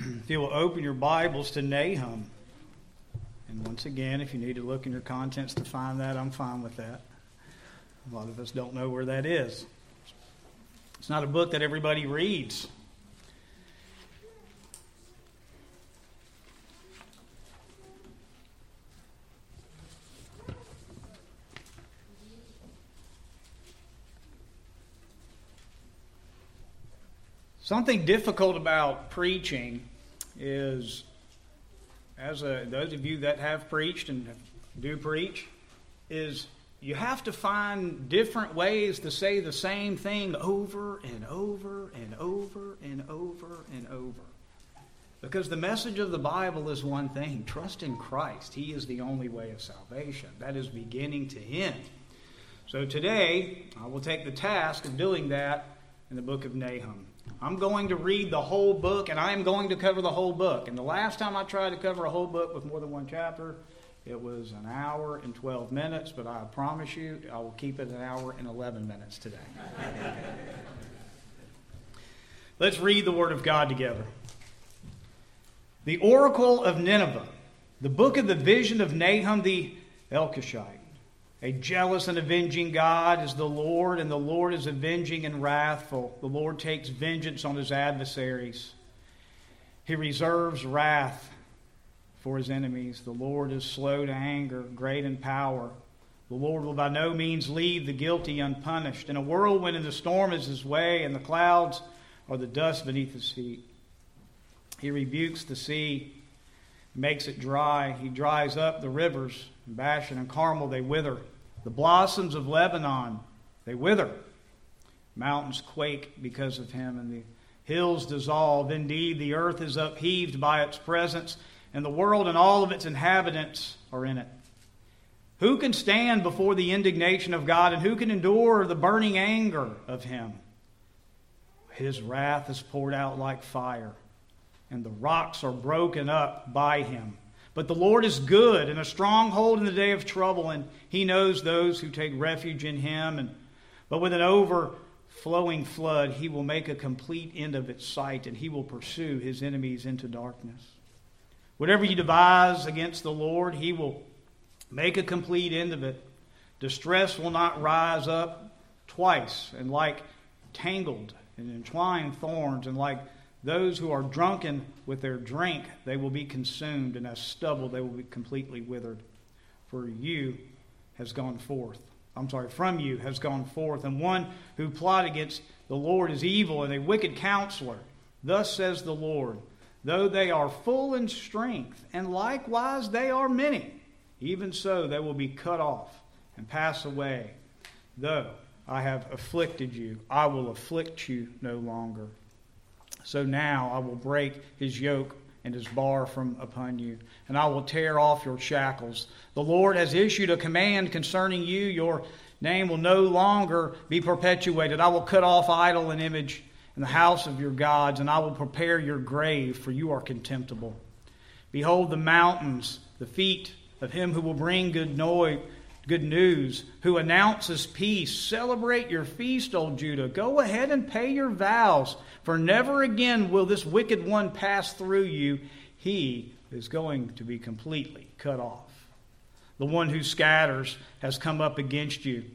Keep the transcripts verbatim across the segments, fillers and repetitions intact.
If you will open your Bibles to Nahum. And once again, if you need to look in your contents to find that, I'm fine with that. A lot of us don't know where that is. It's not a book that everybody reads. Something difficult about preaching is, as a, those of you that have preached and do preach, is you have to find different ways to say the same thing over and over and over and over and over. Because the message of the Bible is one thing: trust in Christ. He is the only way of salvation. That is beginning to end. So today, I will take the task of doing that in the book of Nahum. I'm going to read the whole book, and I am going to cover the whole book. And the last time I tried to cover a whole book with more than one chapter, it was an hour and twelve minutes, but I promise you I will keep it an hour and eleven minutes today. Let's read the Word of God together. The Oracle of Nineveh, the book of the vision of Nahum the Elkoshite. A jealous and avenging God is the Lord, and the Lord is avenging and wrathful. The Lord takes vengeance on his adversaries. He reserves wrath for his enemies. The Lord is slow to anger, great in power. The Lord will by no means leave the guilty unpunished. In a whirlwind and the storm is his way, and the clouds are the dust beneath his feet. He rebukes the sea, makes it dry. He dries up the rivers. In Bashan and Carmel they wither. The blossoms of Lebanon, they wither. Mountains quake because of him, and the hills dissolve. Indeed, the earth is upheaved by its presence, and the world and all of its inhabitants are in it. Who can stand before the indignation of God, and who can endure the burning anger of him? His wrath is poured out like fire, and the rocks are broken up by him. But the Lord is good and a stronghold in the day of trouble, and he knows those who take refuge in him. And But with an overflowing flood, he will make a complete end of its sight, and he will pursue his enemies into darkness. Whatever you devise against the Lord, he will make a complete end of it. Distress will not rise up twice, and like tangled and entwined thorns, and like those who are drunken with their drink, they will be consumed, and as stubble they will be completely withered. For you has gone forth. I'm sorry, from you has gone forth, and one who plot against the Lord is evil and a wicked counselor. Thus says the Lord, though they are full in strength, and likewise they are many, even so they will be cut off and pass away. Though I have afflicted you, I will afflict you no longer. So now I will break his yoke and his bar from upon you, and I will tear off your shackles. The Lord has issued a command concerning you. Your name will no longer be perpetuated. I will cut off idol and image in the house of your gods, and I will prepare your grave, for you are contemptible. Behold the mountains, the feet of him who will bring good noise. Good news, who announces peace. Celebrate your feast, O Judah. Go ahead and pay your vows, for never again will this wicked one pass through you. He is going to be completely cut off. The one who scatters has come up against you.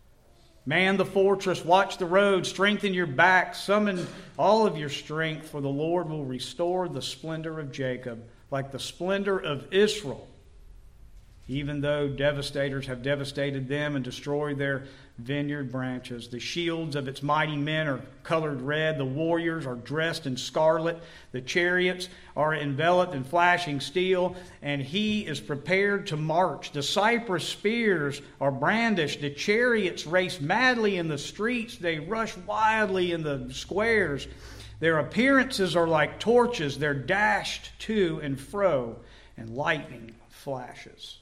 Man the fortress, watch the road, strengthen your back, summon all of your strength, for the Lord will restore the splendor of Jacob, like the splendor of Israel. Even though devastators have devastated them and destroyed their vineyard branches. The shields of its mighty men are colored red. The warriors are dressed in scarlet. The chariots are enveloped in flashing steel. And he is prepared to march. The cypress spears are brandished. The chariots race madly in the streets. They rush wildly in the squares. Their appearances are like torches. They're dashed to and fro, and lightning flashes.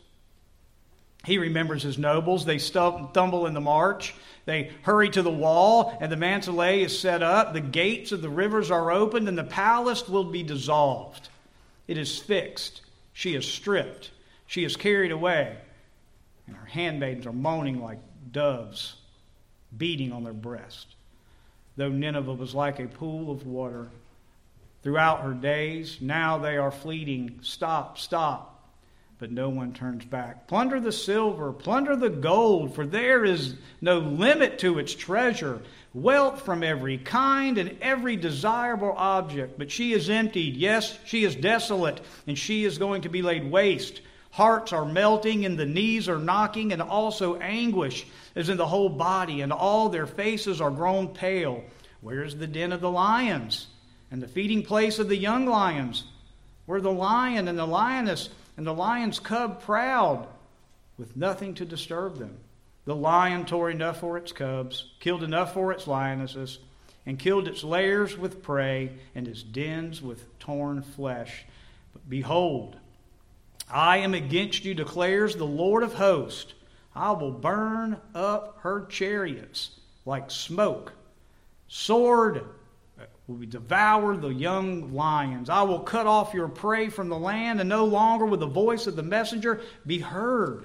He remembers his nobles. They stumble in the march. They hurry to the wall, and the mantelay is set up. The gates of the rivers are opened, and the palace will be dissolved. It is fixed. She is stripped. She is carried away. And her handmaidens are moaning like doves, beating on their breast. Though Nineveh was like a pool of water, throughout her days. Now they are fleeting. Stop, stop. But no one turns back. Plunder the silver, plunder the gold, for there is no limit to its treasure. Wealth from every kind and every desirable object. But she is emptied. Yes, she is desolate, and she is going to be laid waste. Hearts are melting, and the knees are knocking, and also anguish is in the whole body, and all their faces are grown pale. Where is the den of the lions, and the feeding place of the young lions? Where the lion and the lioness and the lion's cub proud, with nothing to disturb them? The lion tore enough for its cubs, killed enough for its lionesses, and killed its lairs with prey, and its dens with torn flesh. But behold, I am against you, declares the Lord of hosts. I will burn up her chariots like smoke. Sword will devour the young lions. I will cut off your prey from the land, and no longer will the voice of the messenger be heard.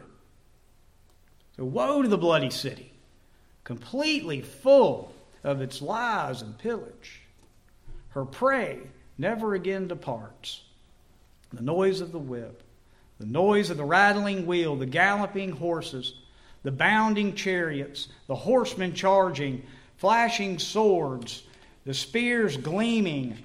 So woe to the bloody city, completely full of its lies and pillage. Her prey never again departs. The noise of the whip, the noise of the rattling wheel, the galloping horses, the bounding chariots, the horsemen charging, flashing swords, the spears gleaming,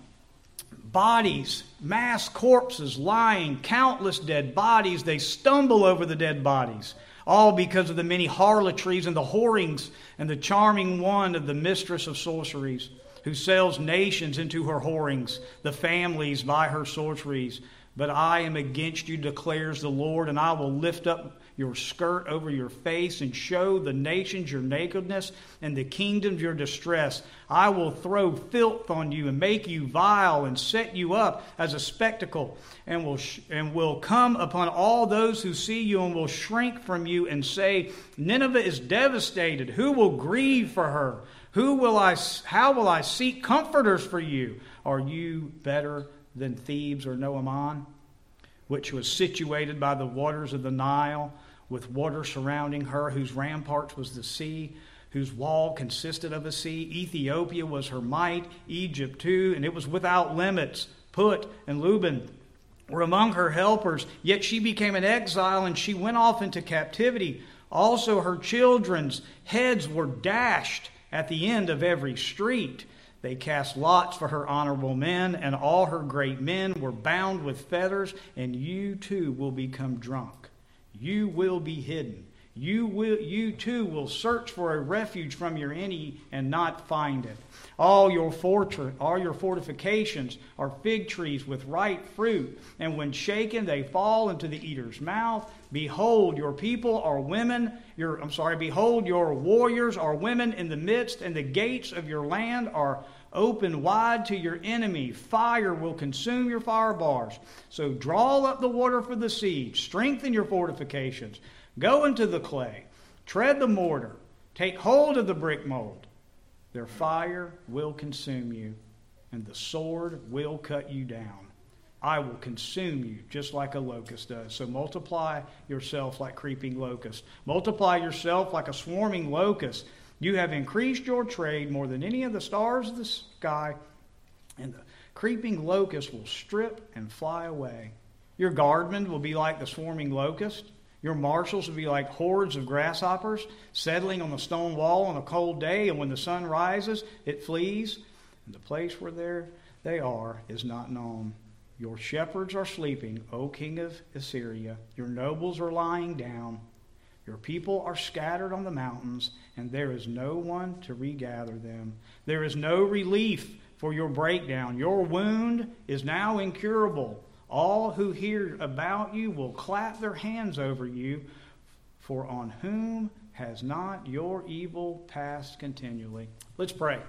bodies, mass corpses lying, countless dead bodies. They stumble over the dead bodies, all because of the many harlotries and the whorings and the charming one of the mistress of sorceries, who sells nations into her whorings, the families by her sorceries. But I am against you, declares the Lord, and I will lift up your skirt over your face and show the nations your nakedness and the kingdoms your distress. I will throw filth on you and make you vile and set you up as a spectacle, and will sh- and will come upon all those who see you and will shrink from you and say, Nineveh is devastated. Who will grieve for her? Who will I? How will I seek comforters for you? Are you better than Thebes or Noaman, which was situated by the waters of the Nile, with water surrounding her, whose ramparts was the sea, whose wall consisted of a sea? Ethiopia was her might, Egypt too, and it was without limits. Put and Luban were among her helpers, yet she became an exile, and she went off into captivity. Also her children's heads were dashed at the end of every street. They cast lots for her honorable men, and all her great men were bound with fetters, and you too will become drunk. You will be hidden. You will, you too will search for a refuge from your enemy and not find it. All your fortress, all your fortifications are fig trees with ripe fruit, and when shaken, they fall into the eater's mouth. Behold, your people are women. Your, I'm sorry. Behold, your warriors are women in the midst, and the gates of your land are open wide to your enemy. Fire will consume your fire bars. So draw up the water for the siege. Strengthen your fortifications. Go into the clay. Tread the mortar. Take hold of the brick mold. Their fire will consume you, and the sword will cut you down. I will consume you just like a locust does. So multiply yourself like creeping locusts. Multiply yourself like a swarming locust. You have increased your trade more than any of the stars of the sky, and the creeping locust will strip and fly away. Your guardmen will be like the swarming locust. Your marshals will be like hordes of grasshoppers settling on the stone wall on a cold day, and when the sun rises, it flees, and the place where they're, they are is not known. Your shepherds are sleeping, O king of Assyria. Your nobles are lying down. Your people are scattered on the mountains, and there is no one to regather them. There is no relief for your breakdown. Your wound is now incurable. All who hear about you will clap their hands over you, for on whom has not your evil passed continually? Let's pray.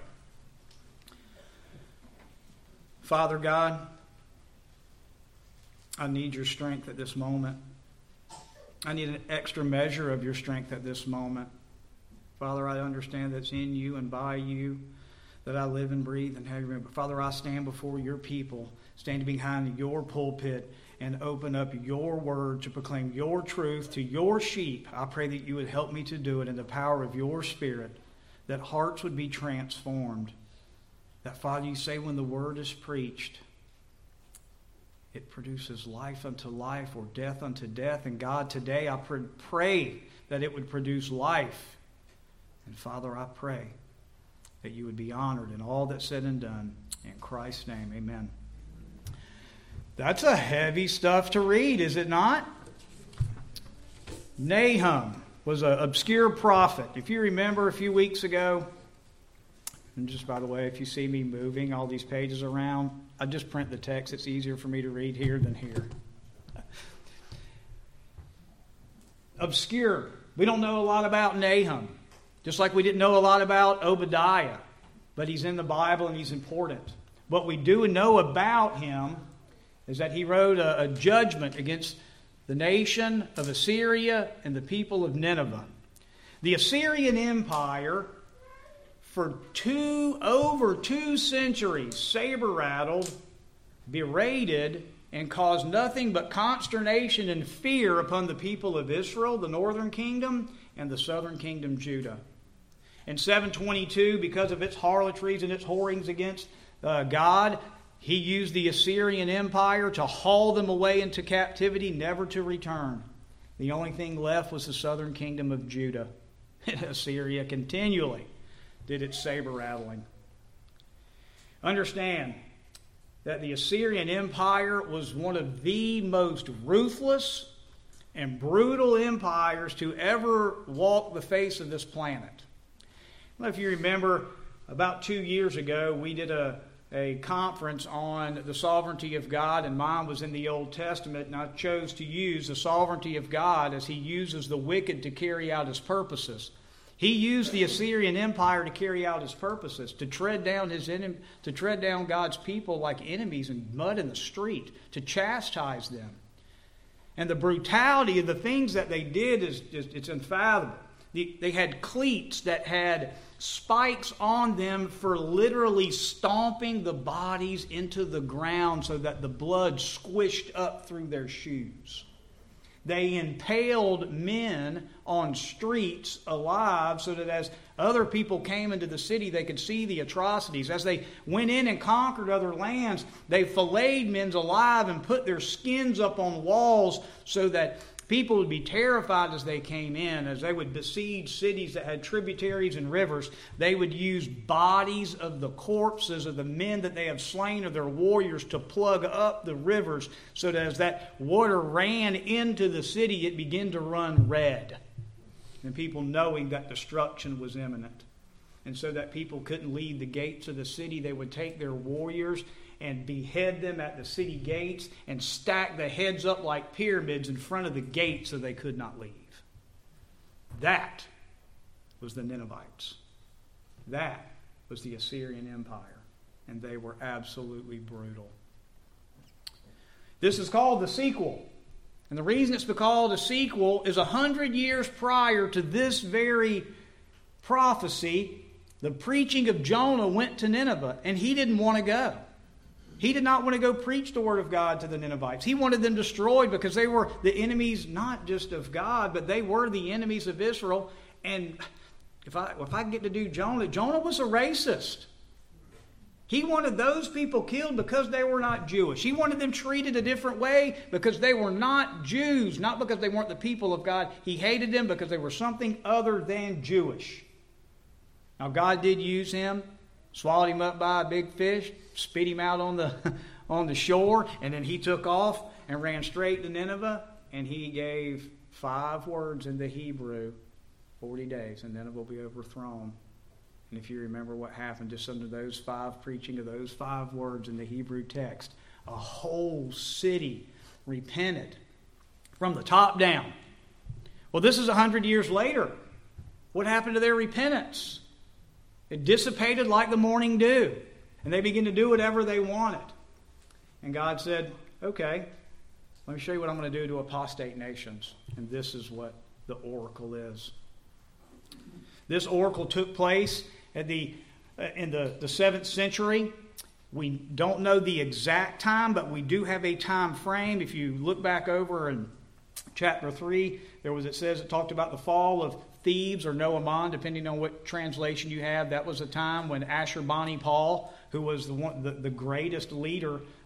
Father God, I need your strength at this moment. I need an extra measure of your strength at this moment. Father, I understand that's in you and by you that I live and breathe and have your But Father, I stand before your people, standing behind your pulpit, and open up your word to proclaim your truth to your sheep. I pray that you would help me to do it in the power of your Spirit, that hearts would be transformed. That, Father, you say when the word is preached, it produces life unto life or death unto death. And God, today I pray that it would produce life. And Father, I pray that you would be honored in all that's said and done. In Christ's name, amen. That's a heavy stuff to read, is it not? Nahum was an obscure prophet. If you remember a few weeks ago, and just by the way, if you see me moving all these pages around, I just print the text. It's easier for me to read here than here. Obscure. We don't know a lot about Nahum, just like we didn't know a lot about Obadiah, but he's in the Bible and he's important. What we do know about him is that he wrote a, a judgment against the nation of Assyria and the people of Nineveh. The Assyrian Empire, for two over two centuries, saber-rattled, berated, and caused nothing but consternation and fear upon the people of Israel, the northern kingdom, and the southern kingdom, Judah. In seven twenty-two, because of its harlotries and its whorings against uh, God, he used the Assyrian Empire to haul them away into captivity, never to return. The only thing left was the southern kingdom of Judah. And Assyria continually did its saber-rattling. Understand that the Assyrian Empire was one of the most ruthless and brutal empires to ever walk the face of this planet. I don't know if you remember, about two years ago, we did a, a conference on the sovereignty of God, and mine was in the Old Testament, and I chose to use the sovereignty of God as he uses the wicked to carry out his purposes. He used the Assyrian Empire to carry out his purposes, to tread down his enem- to tread down God's people like enemies and mud in the street, to chastise them. And the brutality of the things that they did is just, it's unfathomable. The, they had cleats that had spikes on them for literally stomping the bodies into the ground so that the blood squished up through their shoes. They impaled men on streets alive so that as other people came into the city, they could see the atrocities. As they went in and conquered other lands, they filleted men alive and put their skins up on walls so that people would be terrified as they came in. As they would besiege cities that had tributaries and rivers, they would use bodies of the corpses of the men that they have slain, of their warriors, to plug up the rivers so that as that water ran into the city, it began to run red. And people knowing that destruction was imminent. And so that people couldn't leave the gates of the city, they would take their warriors and behead them at the city gates and stack the heads up like pyramids in front of the gate so they could not leave. That was the Ninevites. That was the Assyrian Empire. And they were absolutely brutal. This is called the sequel. And the reason it's called a sequel is a hundred years prior to this very prophecy, the preaching of Jonah went to Nineveh, and he didn't want to go. He did not want to go preach the word of God to the Ninevites. He wanted them destroyed because they were the enemies not just of God, but they were the enemies of Israel. And if I if I get to do Jonah, Jonah was a racist. He wanted those people killed because they were not Jewish. He wanted them treated a different way because they were not Jews, not because they weren't the people of God. He hated them because they were something other than Jewish. Now, God did use him, swallowed him up by a big fish, spit him out on the on the shore, and then he took off and ran straight to Nineveh, and he gave five words in the Hebrew, forty days, and Nineveh will be overthrown. And if you remember what happened just under those five, preaching of those five words in the Hebrew text, a whole city repented from the top down. Well, this is a hundred years later. What happened to their repentance? It dissipated like the morning dew. And they began to do whatever they wanted. And God said, okay, let me show you what I'm going to do to apostate nations. And this is what the oracle is. This oracle took place at the uh, in the, the seventh century. We don't know the exact time, but we do have a time frame. If you look back over in chapter three, there was it says it talked about the fall of Thebes or Noaman, depending on what translation you have. That was a time when Ashurbanipal, who was the one, the, the greatest leader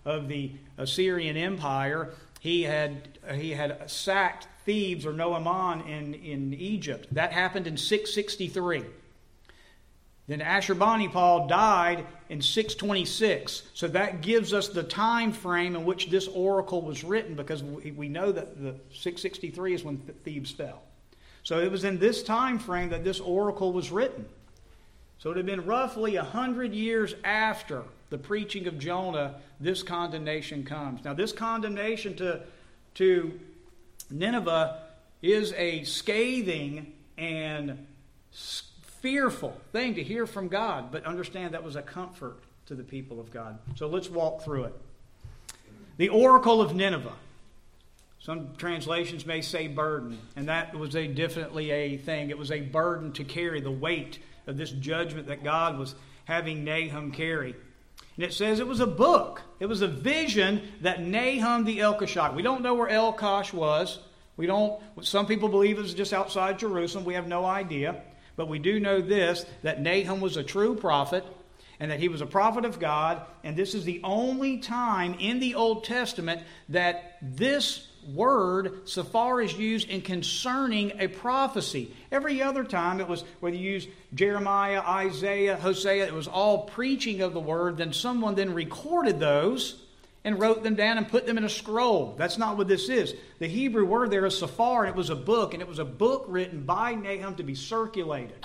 of the Assyrian Empire. He had he had sacked Thebes or Noaman in, in Egypt. That happened in six sixty-three. Then Ashurbanipal died in six twenty-six. So that gives us the time frame in which this oracle was written, because we, we know that the six sixty-three is when Thebes fell. So it was in this time frame that this oracle was written. So it had been roughly one hundred years after the preaching of Jonah, this condemnation comes. Now this condemnation to, to Nineveh is a scathing and fearful thing to hear from God, but understand that was a comfort to the people of God. So let's walk through it. The oracle of Nineveh. Some translations may say burden, and that was a definitely a thing. It was a burden to carry, the weight of this judgment that God was having Nahum carry. And it says it was a book. It was a vision that Nahum the Elkoshite. We don't know where Elkosh was. We don't. Some people believe it was just outside Jerusalem. We have no idea. But we do know this, that Nahum was a true prophet, and that he was a prophet of God. And this is the only time in the Old Testament that this word, safar, is used in concerning a prophecy. Every other time it was, whether you use Jeremiah, Isaiah, Hosea, it was all preaching of the word. Then someone then recorded those and wrote them down and put them in a scroll. That's not what this is. The Hebrew word there is safar, and it was a book, and it was a book written by Nahum to be circulated,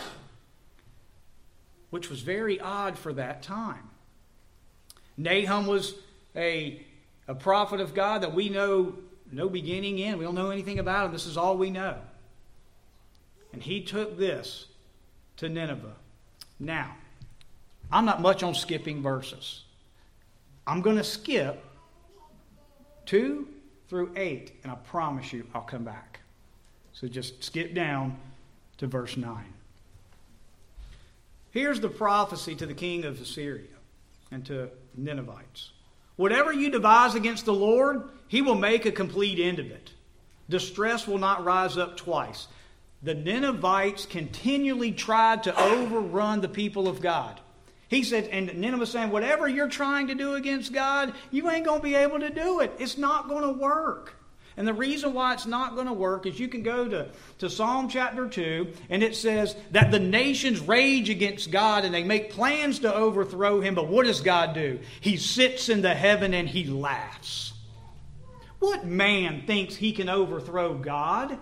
which was very odd for that time. Nahum was a, a prophet of God that we know no beginning in. We don't know anything about him. This is all we know. And he took this to Nineveh. Now, I'm not much on skipping verses. I'm going to skip two through eight, and I promise you I'll come back. So just skip down to verse nine. Here's the prophecy to the king of Assyria and to Ninevites. Whatever you devise against the Lord, he will make a complete end of it. Distress will not rise up twice. The Ninevites continually tried to overrun the people of God. He said, and Nineveh was saying, whatever you're trying to do against God, you ain't going to be able to do it. It's not going to work. And the reason why it's not going to work is you can go to, to Psalm chapter two, and it says that the nations rage against God and they make plans to overthrow him. But what does God do? He sits in the heaven and he laughs. What man thinks he can overthrow God?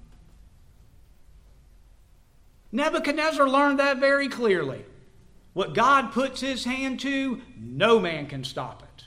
Nebuchadnezzar learned that very clearly. What God puts his hand to, no man can stop it.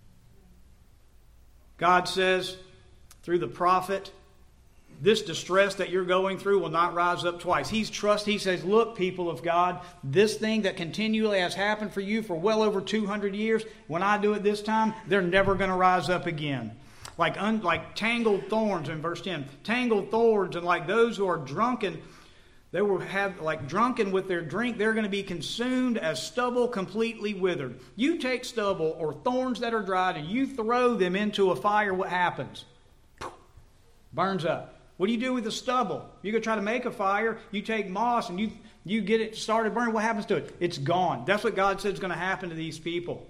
God says through the prophet, this distress that you're going through will not rise up twice. He's trust. He says, look, people of God, this thing that continually has happened for you for well over two hundred years, when I do it this time, they're never going to rise up again. Like, un, like tangled thorns in verse ten. Tangled thorns, and like those who are drunken, they will have, like drunken with their drink, they're going to be consumed as stubble completely withered. You take stubble or thorns that are dried and you throw them into a fire, what happens? Burns up. What do you do with the stubble? You go try to make a fire, you take moss and you, you get it started burning, what happens to it? It's gone. That's what God says is going to happen to these people.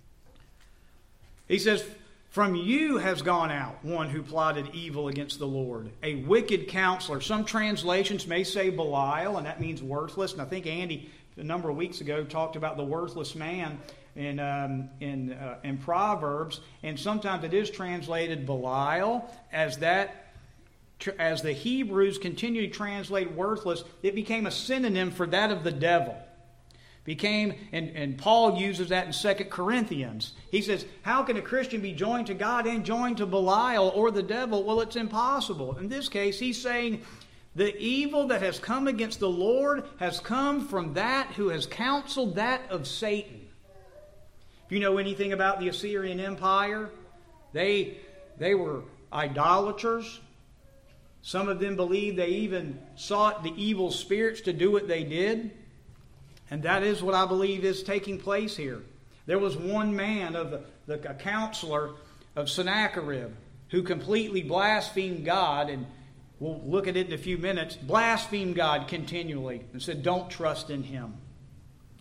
He says, from you has gone out one who plotted evil against the Lord, a wicked counselor. Some translations may say Belial, and that means worthless. And I think Andy, a number of weeks ago, talked about the worthless man in um, in uh, in Proverbs, and sometimes it is translated Belial. As that, as the Hebrews continue to translate worthless, it became a synonym for that of the devil. Became, and, and Paul uses that in Second Corinthians. He says, how can a Christian be joined to God and joined to Belial or the devil? Well, it's impossible. In this case, he's saying the evil that has come against the Lord has come from that who has counseled that of Satan. If you know anything about the Assyrian Empire, they, they were idolaters. Some of them believed they even sought the evil spirits to do what they did. And that is what I believe is taking place here. There was one man, of the, the a counselor of Sennacherib, who completely blasphemed God, and we'll look at it in a few minutes, blasphemed God continually and said, don't trust in him.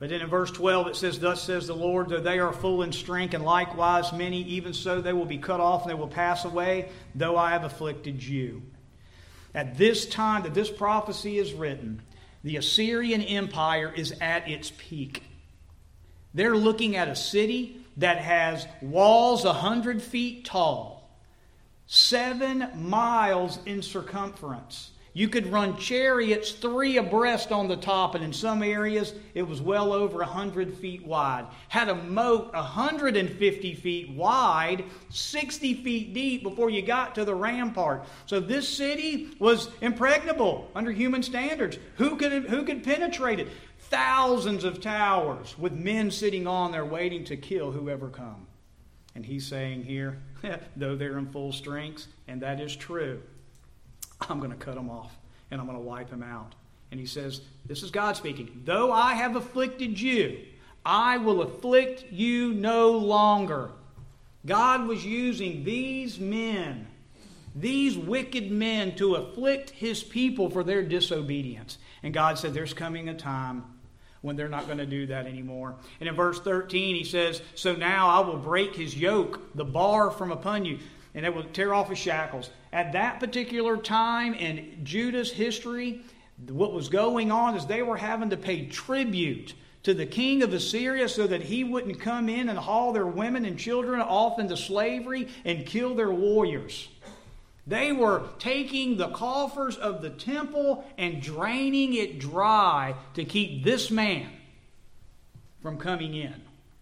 But then in verse twelve it says, Thus says the Lord, though they are full in strength, and likewise many, even so they will be cut off and they will pass away, though I have afflicted you. At this time that this prophecy is written, the Assyrian Empire is at its peak. They're looking at a city that has walls a hundred feet tall, seven miles in circumference. You could run chariots three abreast on the top, and in some areas it was well over a hundred feet wide. Had a moat a hundred and fifty feet wide, sixty feet deep before you got to the rampart. So this city was impregnable under human standards. Who could who could penetrate it? Thousands of towers with men sitting on there waiting to kill whoever come. And he's saying here, though they're in full strength, and that is true, I'm going to cut them off, and I'm going to wipe them out. And he says, this is God speaking, though I have afflicted you, I will afflict you no longer. God was using these men, these wicked men, to afflict His people for their disobedience. And God said, there's coming a time when they're not going to do that anymore. And in verse thirteen, he says, so now I will break his yoke, the bar from upon you, and it will tear off his shackles. At that particular time in Judah's history, what was going on is they were having to pay tribute to the king of Assyria so that he wouldn't come in and haul their women and children off into slavery and kill their warriors. They were taking the coffers of the temple and draining it dry to keep this man from coming in.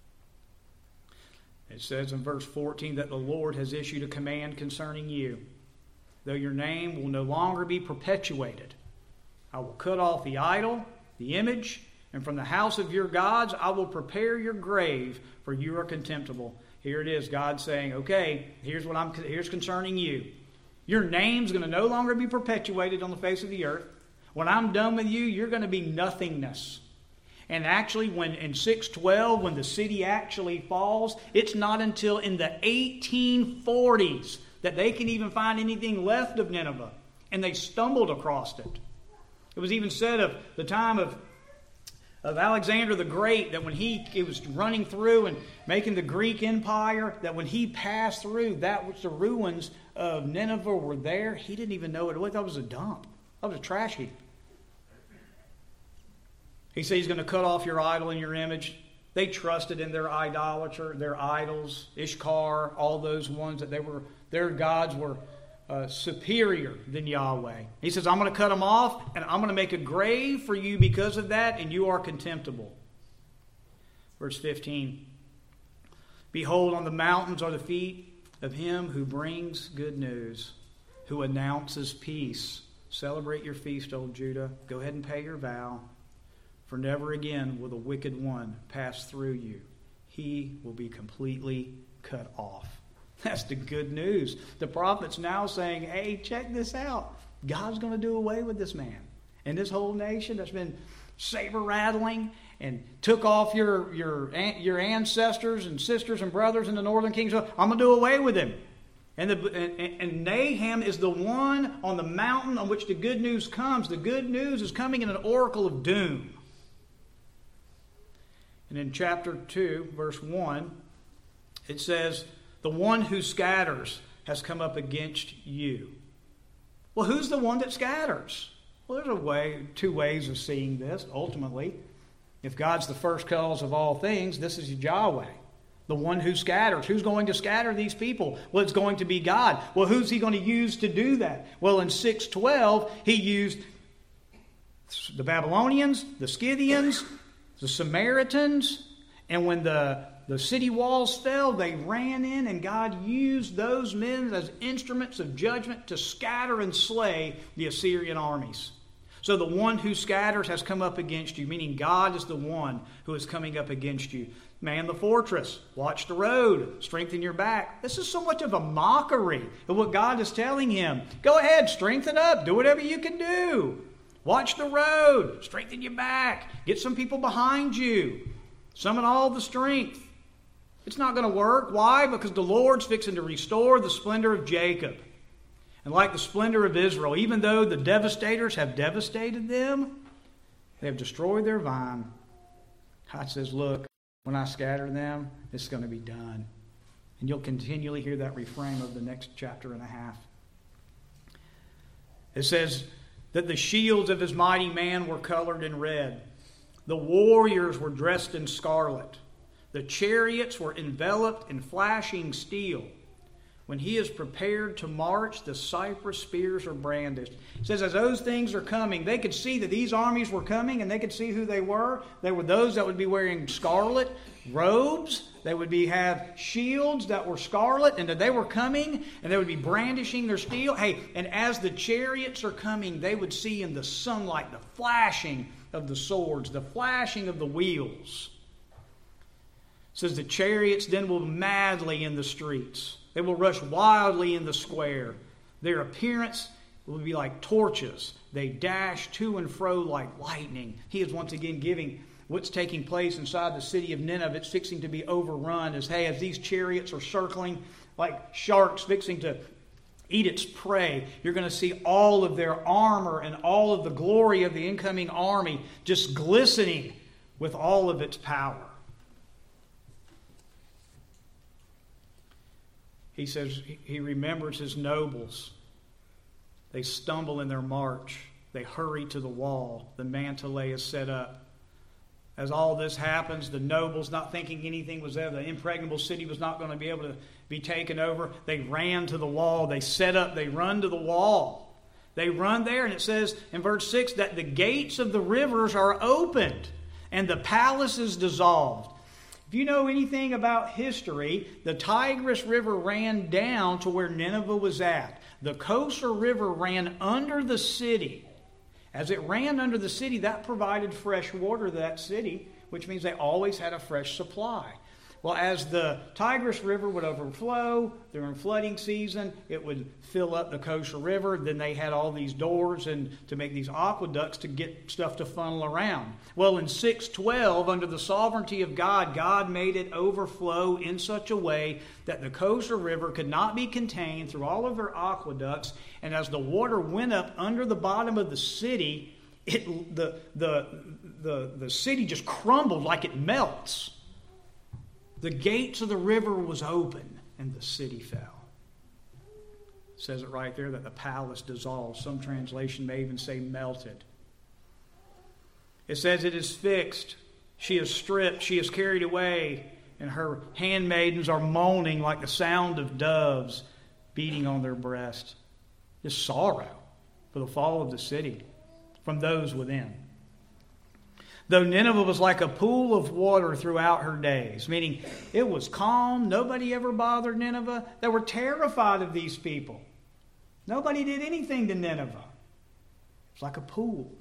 It says in verse fourteen that the Lord has issued a command concerning you. Though your name will no longer be perpetuated, I will cut off the idol, the image, and from the house of your gods I will prepare your grave, for you are contemptible. Here it is, God saying, okay, here's what I'm here's concerning you. Your name's going to no longer be perpetuated on the face of the earth. When I'm done with you, you're going to be nothingness. And actually, when in six twelve, when the city actually falls, it's not until in the eighteen forties that they can even find anything left of Nineveh. And they stumbled across it. It was even said of the time of, of Alexander the Great that when he, he was running through and making the Greek Empire, that when he passed through, that which the ruins of Nineveh were there, he didn't even know it was. That was a dump. That was a trash heap. He said he's going to cut off your idol and your image. They trusted in their idolatry, their idols, Ishtar, all those ones that they were, their gods were uh, superior than Yahweh. He says, I'm going to cut them off, and I'm going to make a grave for you because of that, and you are contemptible. Verse fifteen. Behold, on the mountains are the feet of him who brings good news, who announces peace. Celebrate your feast, O Judah. Go ahead and pay your vow. For never again will the wicked one pass through you. He will be completely cut off. That's the good news. The prophet's now saying, hey, check this out. God's going to do away with this man. And this whole nation that's been saber-rattling and took off your, your, your ancestors and sisters and brothers in the northern kingdom, I'm going to do away with him. And, the, and, and Nahum is the one on the mountain on which the good news comes. The good news is coming in an oracle of doom. And in chapter two, verse one, it says, the one who scatters has come up against you. Well, who's the one that scatters? Well, there's a way, two ways of seeing this, ultimately. If God's the first cause of all things, this is Yahweh, the one who scatters. Who's going to scatter these people? Well, it's going to be God. Well, who's he going to use to do that? Well, in six twelve, he used the Babylonians, the Scythians, the Samaritans, and when the, the city walls fell, they ran in, and God used those men as instruments of judgment to scatter and slay the Assyrian armies. So the one who scatters has come up against you, meaning God is the one who is coming up against you. Man the fortress, watch the road, strengthen your back. This is so much of a mockery of what God is telling him. Go ahead, strengthen up, do whatever you can do. Watch the road. Strengthen your back. Get some people behind you. Summon all the strength. It's not going to work. Why? Because the Lord's fixing to restore the splendor of Jacob. And like the splendor of Israel, even though the devastators have devastated them, they have destroyed their vine. God says, look, when I scatter them, it's going to be done. And you'll continually hear that refrain of the next chapter and a half. It says that the shields of his mighty man were colored in red. The warriors were dressed in scarlet. The chariots were enveloped in flashing steel. When he is prepared to march, the cypress spears are brandished. It says as those things are coming, they could see that these armies were coming, and they could see who they were. They were those that would be wearing scarlet robes. They would be have shields that were scarlet, and that they were coming, and they would be brandishing their steel. Hey, and as the chariots are coming, they would see in the sunlight the flashing of the swords, the flashing of the wheels. It says the chariots then will madly in the streets. They will rush wildly in the square. Their appearance will be like torches. They dash to and fro like lightning. He is once again giving what's taking place inside the city of Nineveh. It's fixing to be overrun as, hey, as these chariots are circling like sharks fixing to eat its prey. You're going to see all of their armor and all of the glory of the incoming army just glistening with all of its power. He says he remembers his nobles. They stumble in their march. They hurry to the wall. The mantelay is set up. As all this happens, the nobles, not thinking anything was there, the impregnable city was not going to be able to be taken over, they ran to the wall. They set up, they run to the wall. They run there, and it says in verse six that the gates of the rivers are opened and the palace is dissolved. If you know anything about history, the Tigris River ran down to where Nineveh was at. The Kosor River ran under the city. As it ran under the city, that provided fresh water to that city, which means they always had a fresh supply. Well, as the Tigris River would overflow during flooding season, it would fill up the Kosor River. Then they had all these doors and to make these aqueducts to get stuff to funnel around. Well, in six twelve, under the sovereignty of God, God made it overflow in such a way that the Kosor River could not be contained through all of their aqueducts. And as the water went up under the bottom of the city, it, the, the, the, the city just crumbled like it melts. The gates of the river was open, and the city fell. It says it right there that the palace dissolved. Some translation may even say melted. It says it is fixed. She is stripped. She is carried away, and her handmaidens are moaning like the sound of doves beating on their breast. This sorrow for the fall of the city from those within. Though Nineveh was like a pool of water throughout her days, meaning it was calm, nobody ever bothered Nineveh. They were terrified of these people. Nobody did anything to Nineveh. It's like a pool.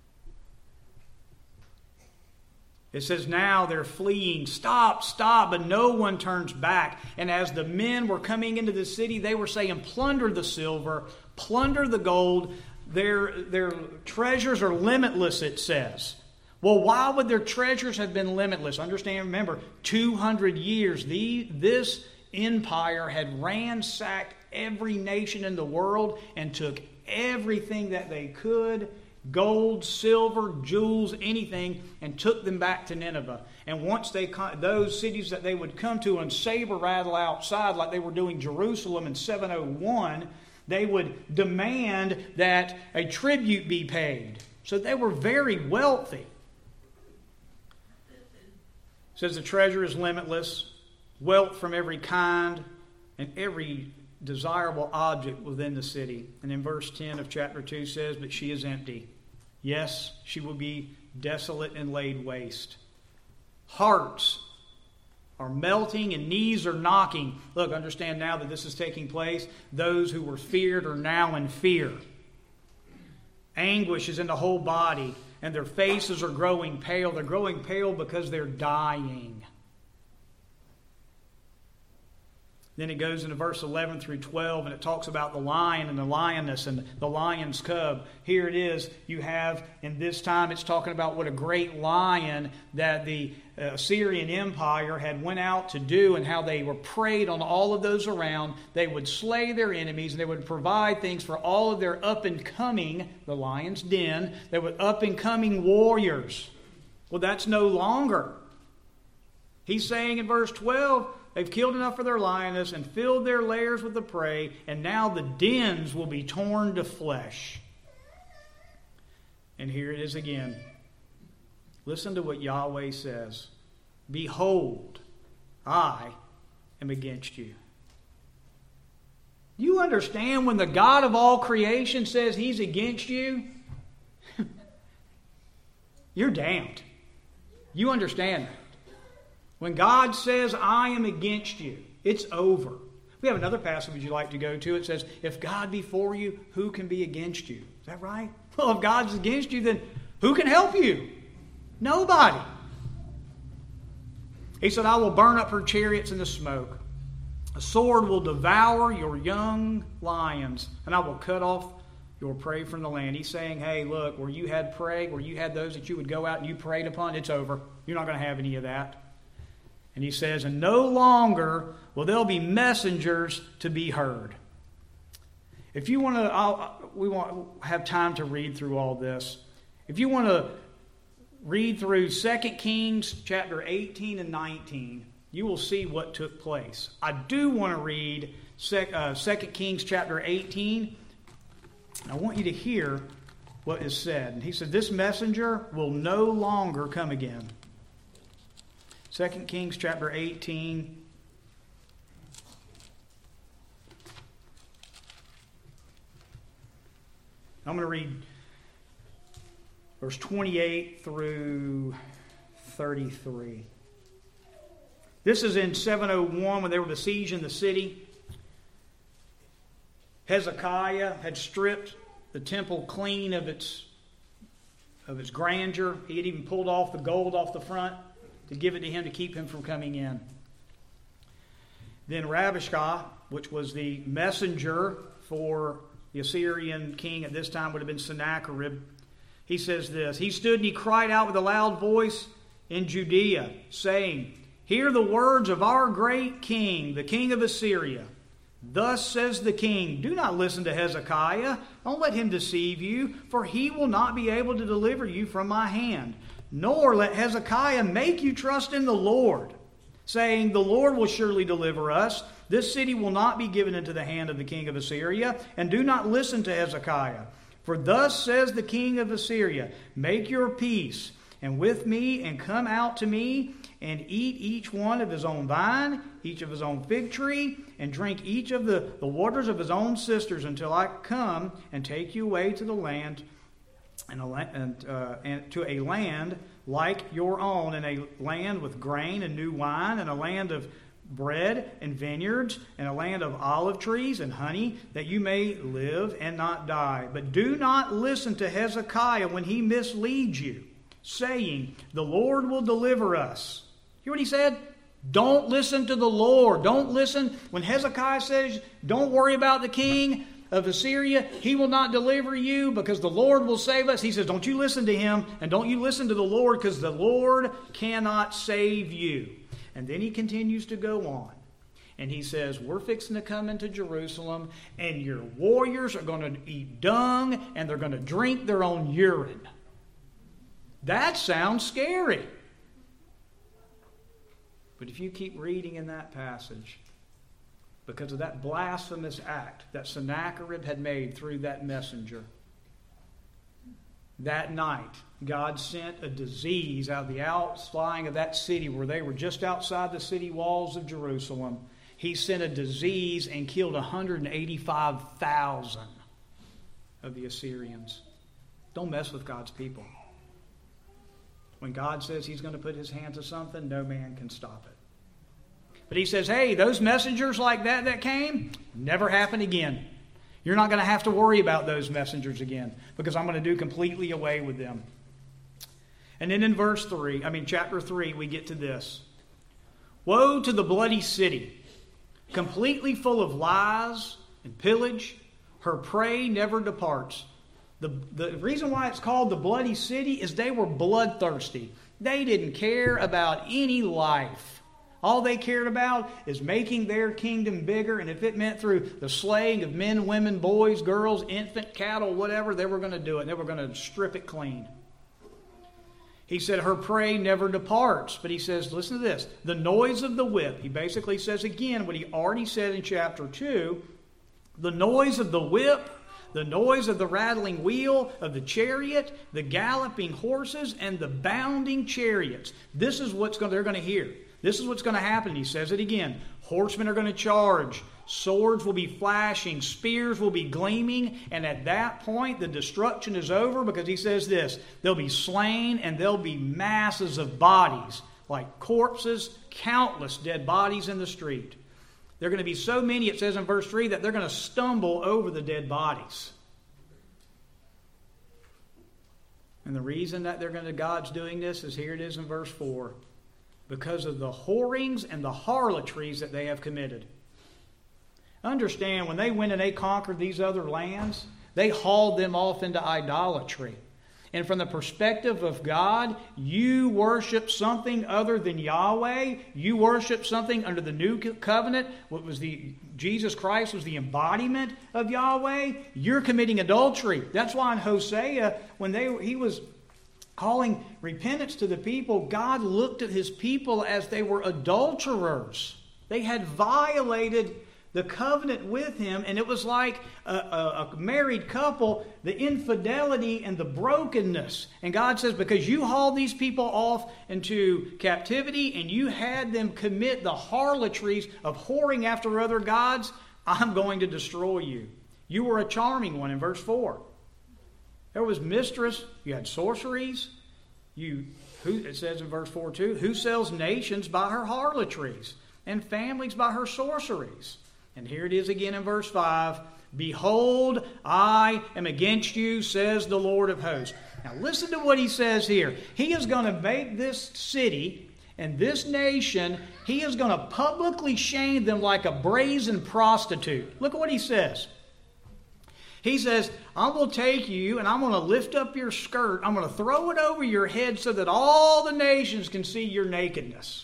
It says now they're fleeing. Stop, stop, but no one turns back. And as the men were coming into the city, they were saying, plunder the silver, plunder the gold. Their, their treasures are limitless, it says. Well, why would their treasures have been limitless? Understand, remember, two hundred years, the, this empire had ransacked every nation in the world and took everything that they could, gold, silver, jewels, anything, and took them back to Nineveh. And once they, those cities that they would come to and saber rattle outside like they were doing Jerusalem in seven oh one, they would demand that a tribute be paid. So they were very wealthy. It says the treasure is limitless, wealth from every kind and every desirable object within the city. And in verse ten of chapter two says, but she is empty. Yes, she will be desolate and laid waste. Hearts are melting and knees are knocking. Look, understand now that this is taking place. Those who were feared are now in fear. Anguish is in the whole body, and their faces are growing pale. They're growing pale because they're dying. Then it goes into verse eleven through twelve, and it talks about the lion and the lioness and the lion's cub. Here it is. You have, in this time, it's talking about what a great lion that the Assyrian Empire had went out to do and how they were preyed on all of those around. They would slay their enemies, and they would provide things for all of their up-and-coming, the lion's den, they were up-and-coming warriors. Well, that's no longer. He's saying in verse twelve, they've killed enough for their lioness and filled their lairs with the prey, and now the dens will be torn to flesh. And here it is again. Listen to what Yahweh says. Behold, I am against you. You understand when the God of all creation says He's against you? You're damned. You understand that. When God says, I am against you, it's over. We have another passage would you like to go to. It says, if God be for you, who can be against you? Is that right? Well, if God's against you, then who can help you? Nobody. He said, I will burn up her chariots in the smoke. A sword will devour your young lions, and I will cut off your prey from the land. He's saying, hey, look, where you had prey, where you had those that you would go out and you preyed upon, it's over. You're not going to have any of that. And he says, and no longer will there be messengers to be heard. If you want to, I'll, we won't have time to read through all this. If you want to read through Second Kings chapter eighteen and nineteen, you will see what took place. I do want to read Second Kings chapter eighteen. I want you to hear what is said. And he said, this messenger will no longer come again. Second Kings chapter eighteen. I'm going to read verse twenty-eight through thirty-three. This is in seven oh one when they were besieging the city. Hezekiah had stripped the temple clean of its, of its grandeur. He had even pulled off the gold off the front to give it to him to keep him from coming in. Then Rabshakeh, which was the messenger for the Assyrian king at this time, would have been Sennacherib. He says this, he stood and he cried out with a loud voice in Judea, saying, hear the words of our great king, the king of Assyria. Thus says the king, do not listen to Hezekiah. Don't let him deceive you, for he will not be able to deliver you from my hand. Nor let Hezekiah make you trust in the Lord, saying, the Lord will surely deliver us. This city will not be given into the hand of the king of Assyria. And do not listen to Hezekiah. For thus says the king of Assyria, make your peace and with me, and come out to me, and eat each one of his own vine, each of his own fig tree, and drink each of the, the waters of his own cisterns, until I come and take you away to the land, and, a, and, uh, and to a land like your own, and a land with grain and new wine, and a land of bread and vineyards, and a land of olive trees and honey, that you may live and not die. But do not listen to Hezekiah when he misleads you, saying, the Lord will deliver us. Hear what he said? Don't listen to the Lord. Don't listen when Hezekiah says, don't worry about the king of Assyria. He will not deliver you because the Lord will save us. He says, don't you listen to him, and don't you listen to the Lord, because the Lord cannot save you. And then he continues to go on. And he says, we're fixing to come into Jerusalem, and your warriors are going to eat dung, and they're going to drink their own urine. That sounds scary. But if you keep reading in that passage, because of that blasphemous act that Sennacherib had made through that messenger, that night, God sent a disease out of the outlying of that city where they were just outside the city walls of Jerusalem. He sent a disease and killed one hundred eighty-five thousand of the Assyrians. Don't mess with God's people. When God says he's going to put his hand to something, no man can stop it. But he says, hey, those messengers like that that came, never happen again. You're not going to have to worry about those messengers again, because I'm going to do completely away with them. And then in verse three, I mean chapter three, we get to this. Woe to the bloody city, completely full of lies and pillage. Her prey never departs. The, the reason why it's called the bloody city is they were bloodthirsty. They didn't care about any life. All they cared about is making their kingdom bigger, and if it meant through the slaying of men, women, boys, girls, infant, cattle, whatever, they were going to do it. They were going to strip it clean. He said her prey never departs. But he says, listen to this, the noise of the whip. He basically says again what he already said in chapter two. The noise of the whip, the noise of the rattling wheel of the chariot, the galloping horses, and the bounding chariots. This is what they're going to hear. This is what's going to happen. He says it again. Horsemen are going to charge. Swords will be flashing. Spears will be gleaming. And at that point, the destruction is over, because he says this, they'll be slain and there'll be masses of bodies, like corpses, countless dead bodies in the street. There are going to be so many, it says in verse three, that they're going to stumble over the dead bodies. And the reason that they're going to, God's doing this is, here it is in verse four. Because of the whorings and the harlotries that they have committed. Understand, when they went and they conquered these other lands, they hauled them off into idolatry. And from the perspective of God, you worship something other than Yahweh. You worship something under the new covenant. What was the Jesus Christ was the embodiment of Yahweh. You're committing adultery. That's why in Hosea, when they he was calling repentance to the people, God looked at his people as they were adulterers. They had violated the covenant with him, and it was like a, a, a married couple, the infidelity and the brokenness. And God says, because you hauled these people off into captivity and you had them commit the harlotries of whoring after other gods, I'm going to destroy you. You were a charming one in verse four. There was mistress, you had sorceries, you who it says in verse four too, who sells nations by her harlotries and families by her sorceries. And here it is again in verse five. Behold, I am against you, says the Lord of hosts. Now listen to what he says here. He is going to make this city and this nation, he is going to publicly shame them like a brazen prostitute. Look at what he says. He says, I will take you and I'm going to lift up your skirt. I'm going to throw it over your head so that all the nations can see your nakedness.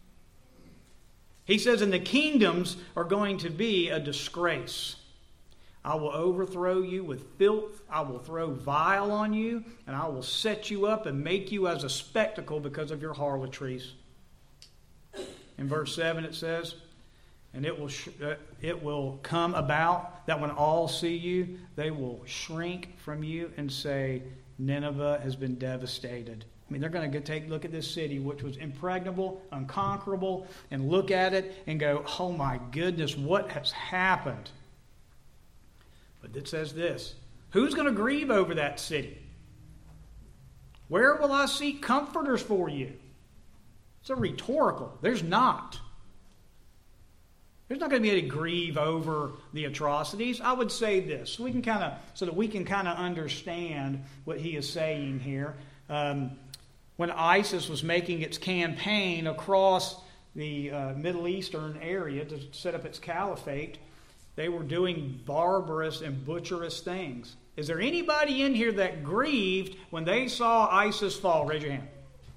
He says, and the kingdoms are going to be a disgrace. I will overthrow you with filth. I will throw vile on you, and I will set you up and make you as a spectacle because of your harlotries. In verse seven it says, and it will sh- uh, it will come about that when all see you, they will shrink from you and say, Nineveh has been devastated. I mean, they're going to go take a look at this city, which was impregnable, unconquerable, and look at it and go, oh my goodness, what has happened? But it says this, who's going to grieve over that city? Where will I seek comforters for you? It's a rhetorical. There's not. There's not going to be any grieve over the atrocities. I would say this, so we can kind of, so that we can kind of understand what he is saying here. Um, when ISIS was making its campaign across the uh, Middle Eastern area to set up its caliphate, they were doing barbarous and butcherous things. Is there anybody in here that grieved when they saw ISIS fall? Raise your hand.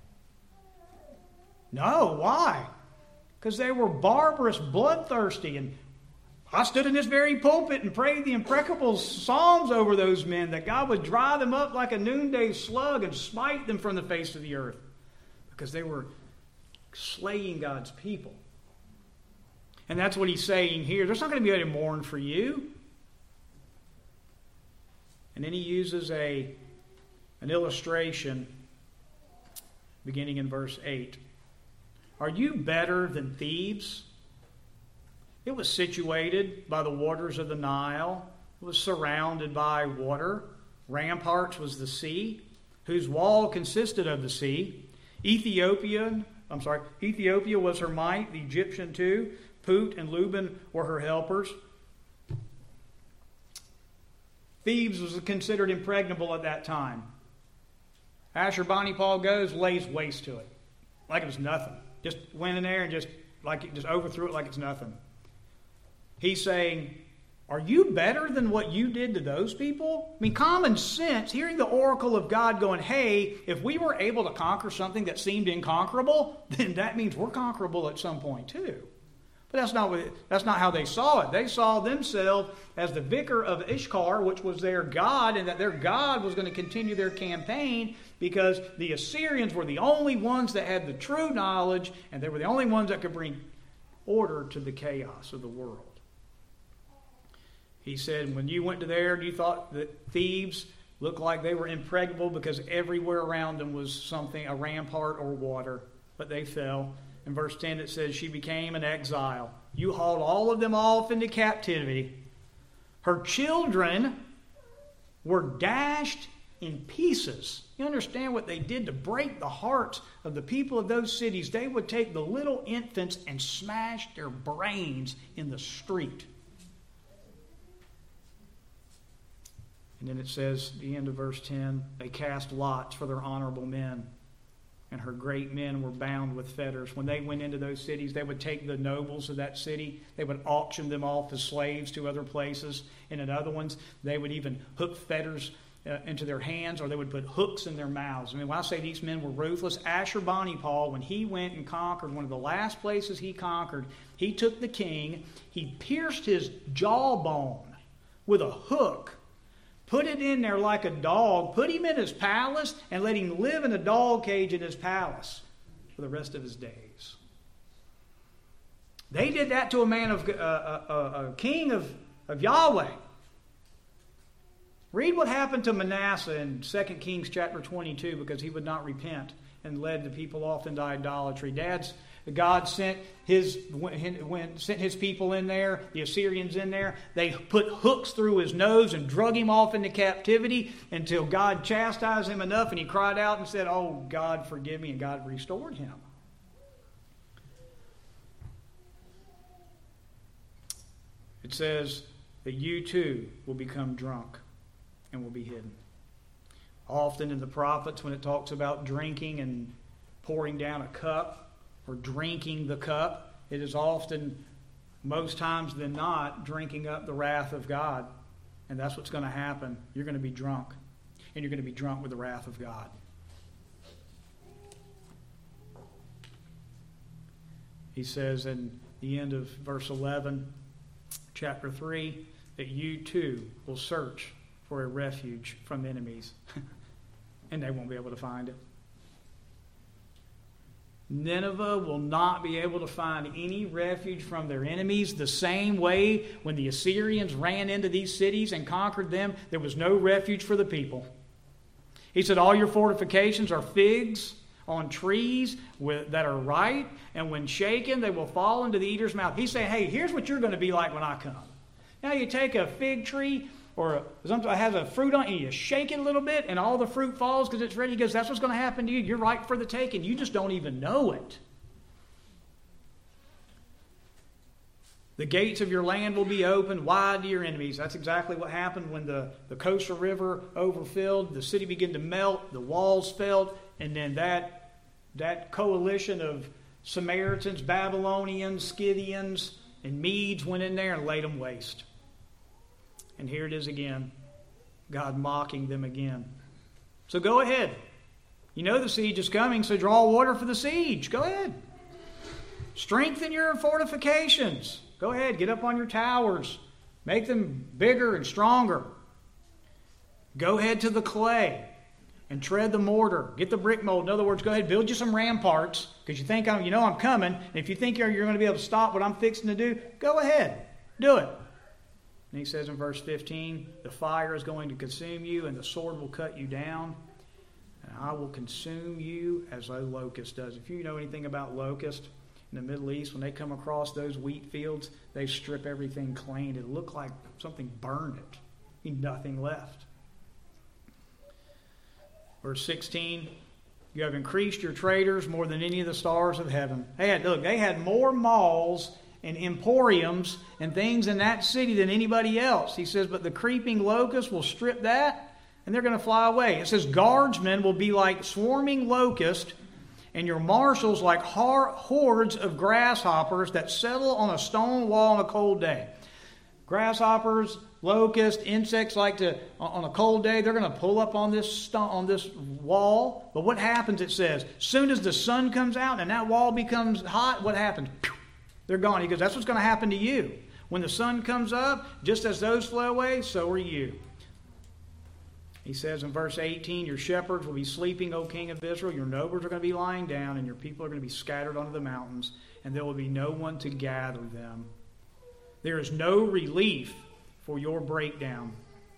No. Why? Because they were barbarous, bloodthirsty. And I stood in this very pulpit and prayed the impregnable psalms over those men, that God would dry them up like a noonday slug and smite them from the face of the earth. Because they were slaying God's people. And that's what he's saying here. There's not going to be any mourn for you. And then he uses a an illustration beginning in verse eight. Are you better than Thebes? It was situated by the waters of the Nile. It was surrounded by water. Ramparts was the sea, whose wall consisted of the sea. Ethiopia, I'm sorry, Ethiopia was her might, the Egyptian too. Put and Luban were her helpers. Thebes was considered impregnable at that time. Ashurbanipal goes, lays waste to it, like it was nothing. Just went in there and just like it, just overthrew it like it's nothing. He's saying, are you better than what you did to those people? I mean, common sense, hearing the oracle of God going, hey, if we were able to conquer something that seemed inconquerable, then that means we're conquerable at some point too. But that's not what, that's not how they saw it. They saw themselves as the vicar of Ishtar, which was their god, and that their god was going to continue their campaign. because the Assyrians were the only ones that had the true knowledge, and they were the only ones that could bring order to the chaos of the world. He said, when you went to there, you thought that Thebes looked like they were impregnable because everywhere around them was something, a rampart or water, but they fell. In verse ten it says, she became an exile. You hauled all of them off into captivity. Her children were dashed in pieces. You understand what they did to break the hearts of the people of those cities? They would take the little infants and smash their brains in the street. And then it says, the end of verse ten, they cast lots for their honorable men, and her great men were bound with fetters. When they went into those cities, they would take the nobles of that city, they would auction them off as slaves to other places, and in other ones, they would even hook fetters uh, into their hands, or they would put hooks in their mouths. I mean, when I say these men were ruthless, Ashurbanipal, when he went and conquered one of the last places he conquered, he took the king, he pierced his jawbone with a hook, put it in there like a dog, put him in his palace, and let him live in a dog cage in his palace for the rest of his days. They did that to a man of, uh, a, a king of, of Yahweh. Read what happened to Manasseh in Second Kings chapter twenty-two, because he would not repent and led the people off into idolatry. Dad's God sent his when sent his people in there, the Assyrians in there. They put hooks through his nose and drug him off into captivity until God chastised him enough, and he cried out and said, "Oh, God, forgive me," and God restored him. It says that you too will become drunk and will be hidden. Often in the prophets, when it talks about drinking and pouring down a cup, or drinking the cup, it is often, most times than not, drinking up the wrath of God. And that's what's going to happen. You're going to be drunk. And you're going to be drunk with the wrath of God. He says in the end of verse eleven, chapter three, that you too will search for a refuge from enemies. And they won't be able to find it. Nineveh will not be able to find any refuge from their enemies. The same way when the Assyrians ran into these cities and conquered them, there was no refuge for the people. He said, all your fortifications are figs on trees with, that are ripe, and when shaken, they will fall into the eater's mouth. He's saying, hey, here's what you're going to be like when I come. Now you take a fig tree, or something that has a fruit on it, and you shake it a little bit, and all the fruit falls because it's ready. He goes, that's what's going to happen to you. You're ripe for the taking. You just don't even know it. The gates of your land will be opened wide to your enemies. That's exactly what happened when the, the Kosher River overfilled. The city began to melt. The walls fell. And then that, that coalition of Samaritans, Babylonians, Scythians, and Medes went in there and laid them waste. And here it is again. God mocking them again. So go ahead. You know the siege is coming, so draw water for the siege. Go ahead. Strengthen your fortifications. Go ahead. Get up on your towers. Make them bigger and stronger. Go ahead to the clay and tread the mortar. Get the brick mold. In other words, go ahead, build you some ramparts, because you think I'm, you know I'm coming. And if you think you're, you're going to be able to stop what I'm fixing to do, go ahead. Do it. And he says in verse fifteen, the fire is going to consume you, and the sword will cut you down, and I will consume you as a locust does. If you know anything about locust in the Middle East, when they come across those wheat fields, they strip everything clean. It looked like something burned it. There's nothing left. Verse sixteen, you have increased your traders more than any of the stars of heaven. They had, look, they had more malls and emporiums and things in that city than anybody else. He says, but the creeping locust will strip that, and they're going to fly away. It says, guardsmen will be like swarming locusts, and your marshals like hordes of grasshoppers that settle on a stone wall on a cold day. Grasshoppers, locusts, insects like to, on a cold day, they're going to pull up on this stone, on this wall. But what happens, it says, soon as the sun comes out and that wall becomes hot, what happens? They're gone. He goes, that's what's going to happen to you. When the sun comes up, just as those flew away, so are you. He says in verse eighteen, your shepherds will be sleeping, O King of Israel. Your nobles are going to be lying down, and your people are going to be scattered onto the mountains, and there will be no one to gather them. There is no relief for your breakdown.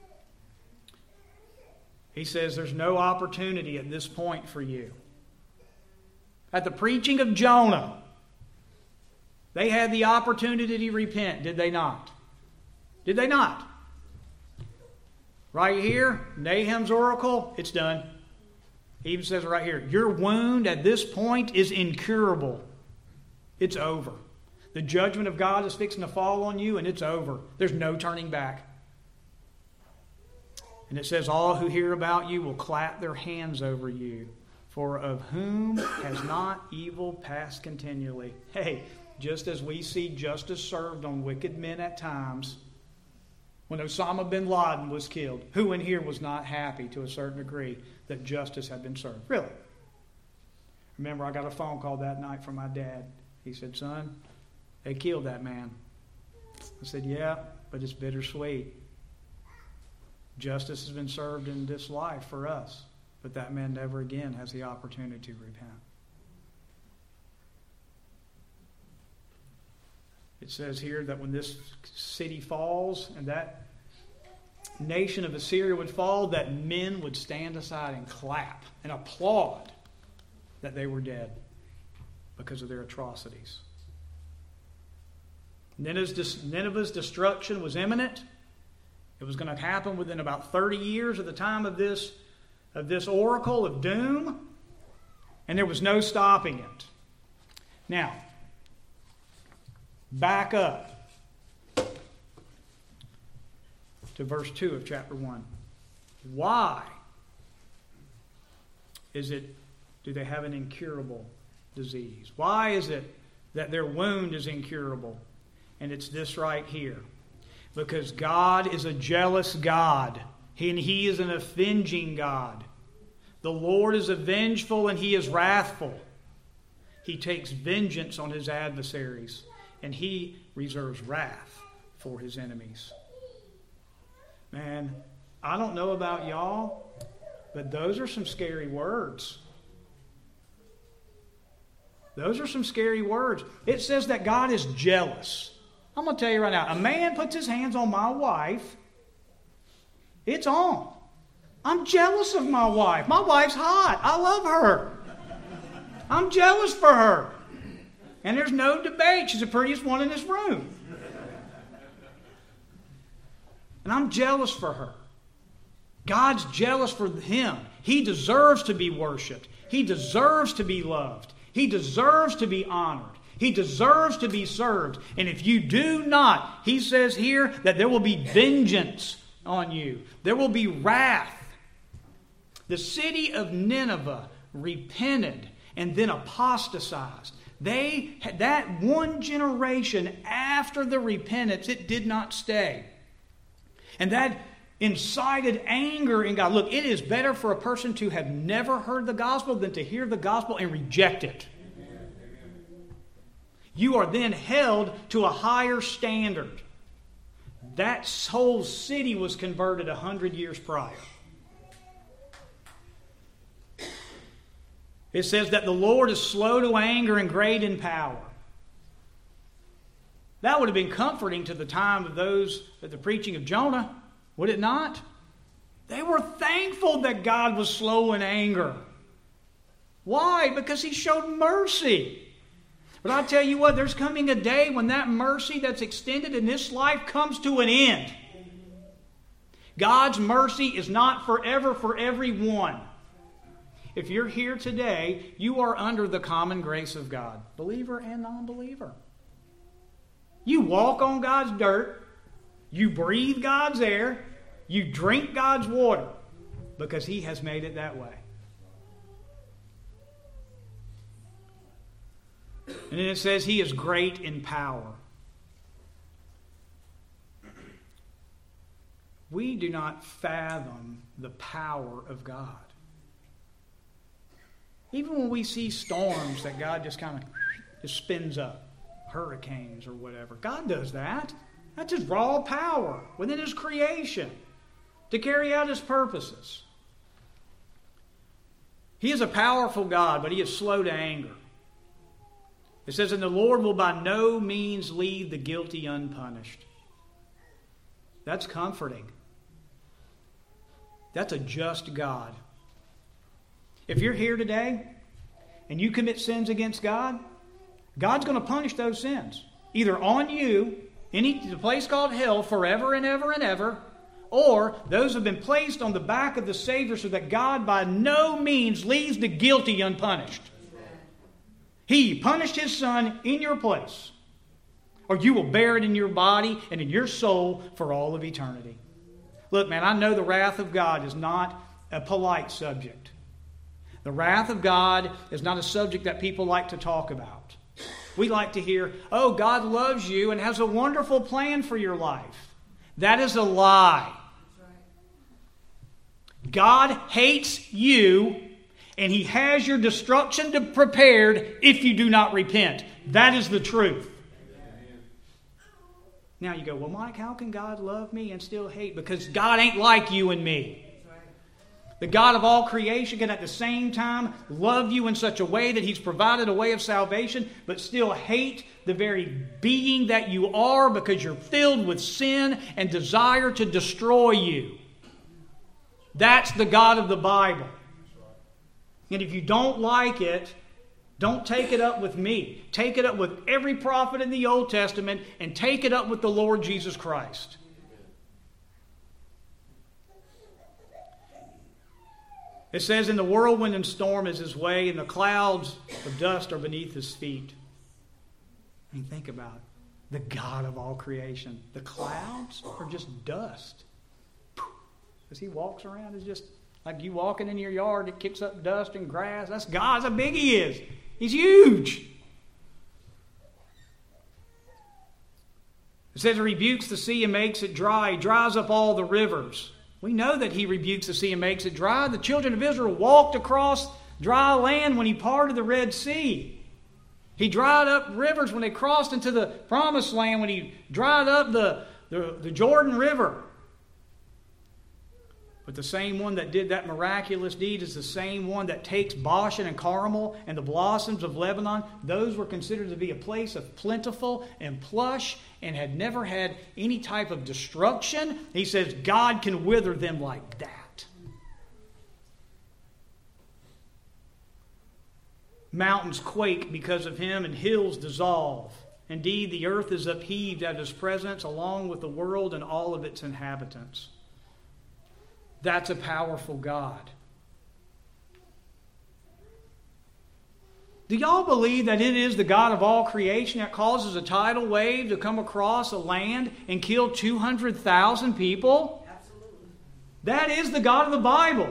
He says there's no opportunity at this point for you. At the preaching of Jonah, they had the opportunity to repent, did they not? Did they not? Right here, Nahum's oracle, it's done. He even says it right here, your wound at this point is incurable. It's over. The judgment of God is fixing to fall on you, and it's over. There's no turning back. And it says, all who hear about you will clap their hands over you. For of whom has not evil passed continually? Hey, just as we see justice served on wicked men at times, when Osama bin Laden was killed, who in here was not happy to a certain degree that justice had been served? Really? Remember, I got a phone call that night from my dad. He said, son, they killed that man. I said, yeah, but it's bittersweet. Justice has been served in this life for us, but that man never again has the opportunity to repent. It says here that when this city falls and that nation of Assyria would fall, that men would stand aside and clap and applaud that they were dead because of their atrocities. Nineveh's destruction was imminent. It was going to happen within about thirty years of the time of this, of this oracle of doom, and there was no stopping it. Now, back up to verse two of chapter one. Why is it, do they have an incurable disease? Why is it that their wound is incurable? And it's this right here. Because God is a jealous God, and He is an avenging God. The Lord is avengeful and He is wrathful. He takes vengeance on His adversaries, and He reserves wrath for His enemies. Man, I don't know about y'all, but those are some scary words. Those are some scary words. It says that God is jealous. I'm going to tell you right now, a man puts his hands on my wife, it's on. I'm jealous of my wife. My wife's hot. I love her. I'm jealous for her. And there's no debate. She's the prettiest one in this room. And I'm jealous for her. God's jealous for him. He deserves to be worshipped. He deserves to be loved. He deserves to be honored. He deserves to be served. And if you do not, he says here that there will be vengeance on you. There will be wrath. The city of Nineveh repented and then apostatized. They had that one generation after the repentance, it did not stay. And that incited anger in God. Look, it is better for a person to have never heard the gospel than to hear the gospel and reject it. You are then held to a higher standard. That whole city was converted a hundred years prior. It says that the Lord is slow to anger and great in power. That would have been comforting to the time of those at the preaching of Jonah, would it not? They were thankful that God was slow in anger. Why? Because He showed mercy. But I tell you what, there's coming a day when that mercy that's extended in this life comes to an end. God's mercy is not forever for everyone. If you're here today, you are under the common grace of God, believer and non-believer. You walk on God's dirt, you breathe God's air, you drink God's water, because He has made it that way. And then it says He is great in power. We do not fathom the power of God. Even when we see storms that God just kind of just spins up, hurricanes or whatever, God does that. That's His raw power within His creation. to carry out His purposes. He is a powerful God, but He is slow to anger. It says, and the Lord will by no means leave the guilty unpunished. That's comforting. That's a just God. If you're here today and you commit sins against God, God's going to punish those sins. Either on you, in the place called hell forever and ever and ever, or those have been placed on the back of the Savior so that God by no means leaves the guilty unpunished. He punished His Son in your place, or you will bear it in your body and in your soul for all of eternity. Look, man, I know the wrath of God is not a polite subject. The wrath of God is not a subject that people like to talk about. We like to hear, oh, God loves you and has a wonderful plan for your life. That is a lie. God hates you, and He has your destruction prepared if you do not repent. That is the truth. Now you go, well, Mike, how can God love me and still hate? Because God ain't like you and me. The God of all creation can at the same time love you in such a way that He's provided a way of salvation, but still hate the very being that you are because you're filled with sin and desire to destroy you. That's the God of the Bible. And if you don't like it, don't take it up with me. Take it up with every prophet in the Old Testament and take it up with the Lord Jesus Christ. It says, in the whirlwind and storm is His way, and the clouds of dust are beneath His feet. I mean, think about it. The God of all creation. The clouds are just dust. As He walks around, it's just like you walking in your yard, it kicks up dust and grass. That's God. That's how big He is. He's huge. It says He rebukes the sea and makes it dry. He dries up all the rivers. We know that He rebukes the sea and makes it dry. The children of Israel walked across dry land when He parted the Red Sea. He dried up rivers when they crossed into the Promised Land, when He dried up the, the, the Jordan River. But the same one that did that miraculous deed is the same one that takes Bashan and Carmel and the blossoms of Lebanon. Those were considered to be a place of plentiful and plush and had never had any type of destruction. He says God can wither them like that. Mountains quake because of Him and hills dissolve. Indeed, the earth is upheaved at His presence along with the world and all of its inhabitants. That's a powerful God. Do y'all believe that it is the God of all creation that causes a tidal wave to come across a land and kill two hundred thousand people? Absolutely. That is the God of the Bible.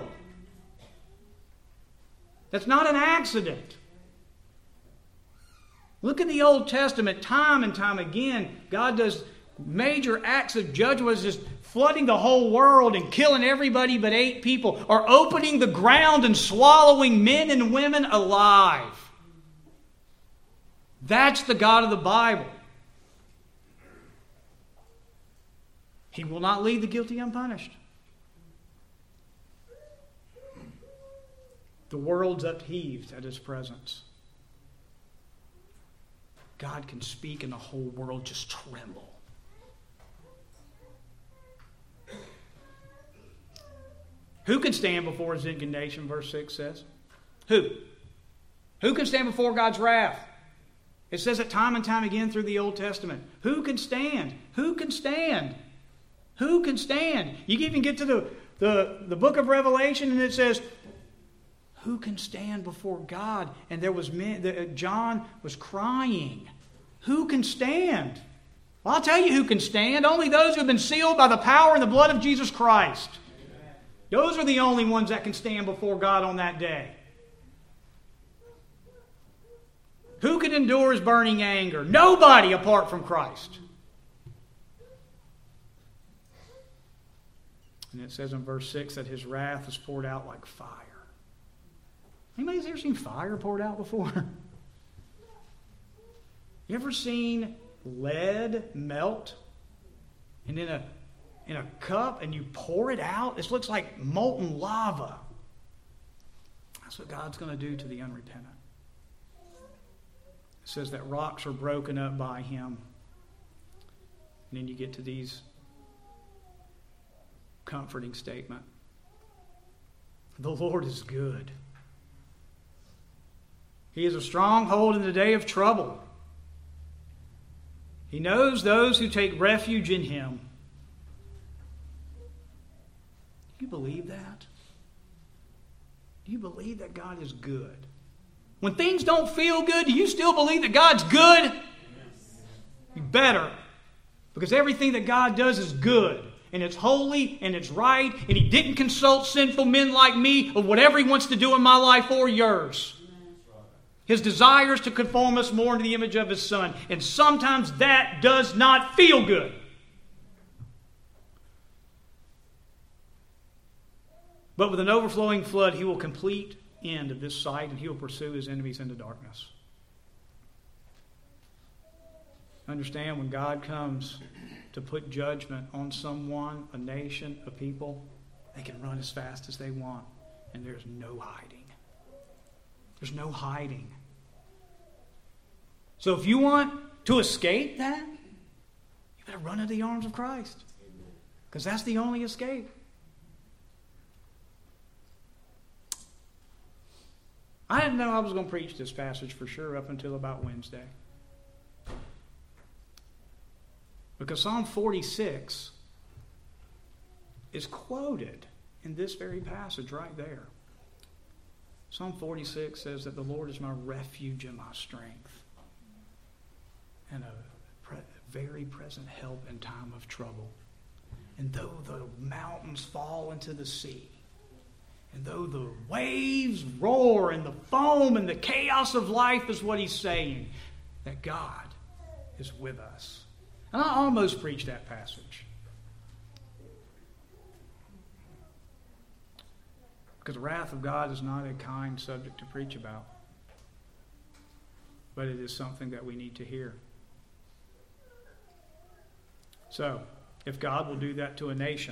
That's not an accident. Look in the Old Testament, time and time again, God does major acts of judgment, just flooding the whole world and killing everybody but eight people, or opening the ground and swallowing men and women alive. That's the God of the Bible. He will not leave the guilty unpunished. The world's upheaved at His presence. God can speak and the whole world just tremble. Who can stand before His indignation, verse six says? Who? Who can stand before God's wrath? It says it time and time again through the Old Testament. Who can stand? Who can stand? Who can stand? You even get to the, the, the book of Revelation and it says, who can stand before God? And there was men, the, John was crying. Who can stand? Well, I'll tell you who can stand. Only those who have been sealed by the power and the blood of Jesus Christ. Those are the only ones that can stand before God on that day. Who can endure His burning anger? Nobody apart from Christ. And it says in verse six that His wrath is poured out like fire. Anybody's ever seen fire poured out before? You ever seen lead melt? And in a in a cup and you pour it out, it looks like molten lava. That's what God's going to do to the unrepentant. It says that rocks are broken up by him. And then you get to these comforting statement. The Lord is good. He is a stronghold in the day of trouble. He knows those who take refuge in him. Do you believe that? Do you believe that God is good? When things don't feel good, do you still believe that God's good? Yes. You better. Because everything that God does is good. And it's holy and it's right. And he didn't consult sinful men like me of whatever he wants to do in my life or yours. His desire is to conform us more into the image of his Son. And sometimes that does not feel good. But with an overflowing flood, he will complete end of this sight, and he will pursue his enemies into darkness. Understand, when God comes to put judgment on someone, a nation, a people, they can run as fast as they want, and there's no hiding. There's no hiding. So if you want to escape that, you better run into the arms of Christ. Because that's the only escape. I didn't know I was going to preach this passage for sure up until about Wednesday. Because Psalm forty-six is quoted in this very passage right there. Psalm forty-six says that the Lord is my refuge and my strength, and a pre- very present help in time of trouble. And though the mountains fall into the sea, and though the waves roar and the foam and the chaos of life is what he's saying, that God is with us. And I almost preached that passage. Because the wrath of God is not a kind subject to preach about. But it is something that we need to hear. So, if God will do that to a nation,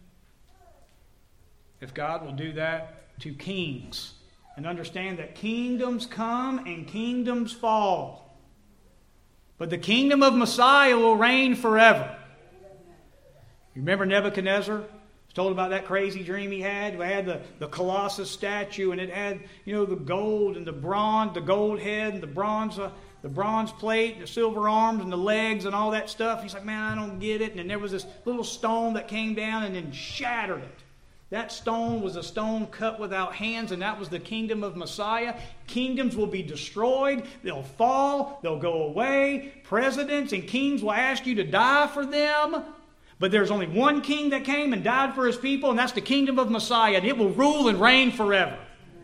if God will do that to kings, and understand that kingdoms come and kingdoms fall, but the kingdom of Messiah will reign forever. You remember Nebuchadnezzar? Told about that crazy dream he had. We had the, the Colossus statue, and it had, you know, the gold and the bronze, the gold head and the bronze, uh, the bronze plate, the silver arms and the legs and all that stuff. He's like, man, I don't get it. And then there was this little stone that came down and then shattered it. That stone was a stone cut without hands, and that was the kingdom of Messiah. Kingdoms will be destroyed. They'll fall. They'll go away. Presidents and kings will ask you to die for them. But there's only one king that came and died for his people, and that's the kingdom of Messiah, and it will rule and reign forever.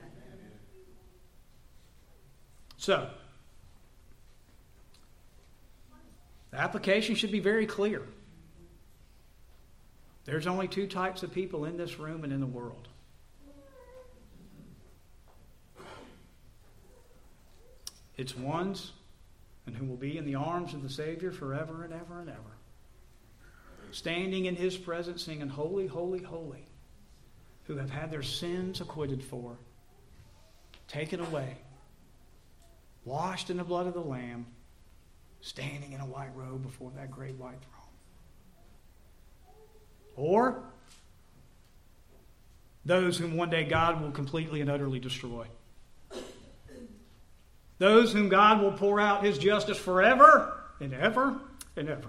So, the application should be very clear. There's only two types of people in this room and in the world. It's ones and who will be in the arms of the Savior forever and ever and ever, standing in his presence singing, holy, holy, holy, who have had their sins acquitted for, taken away, washed in the blood of the Lamb, standing in a white robe before that great white throne. Or those whom one day God will completely and utterly destroy. Those whom God will pour out his justice forever and ever and ever.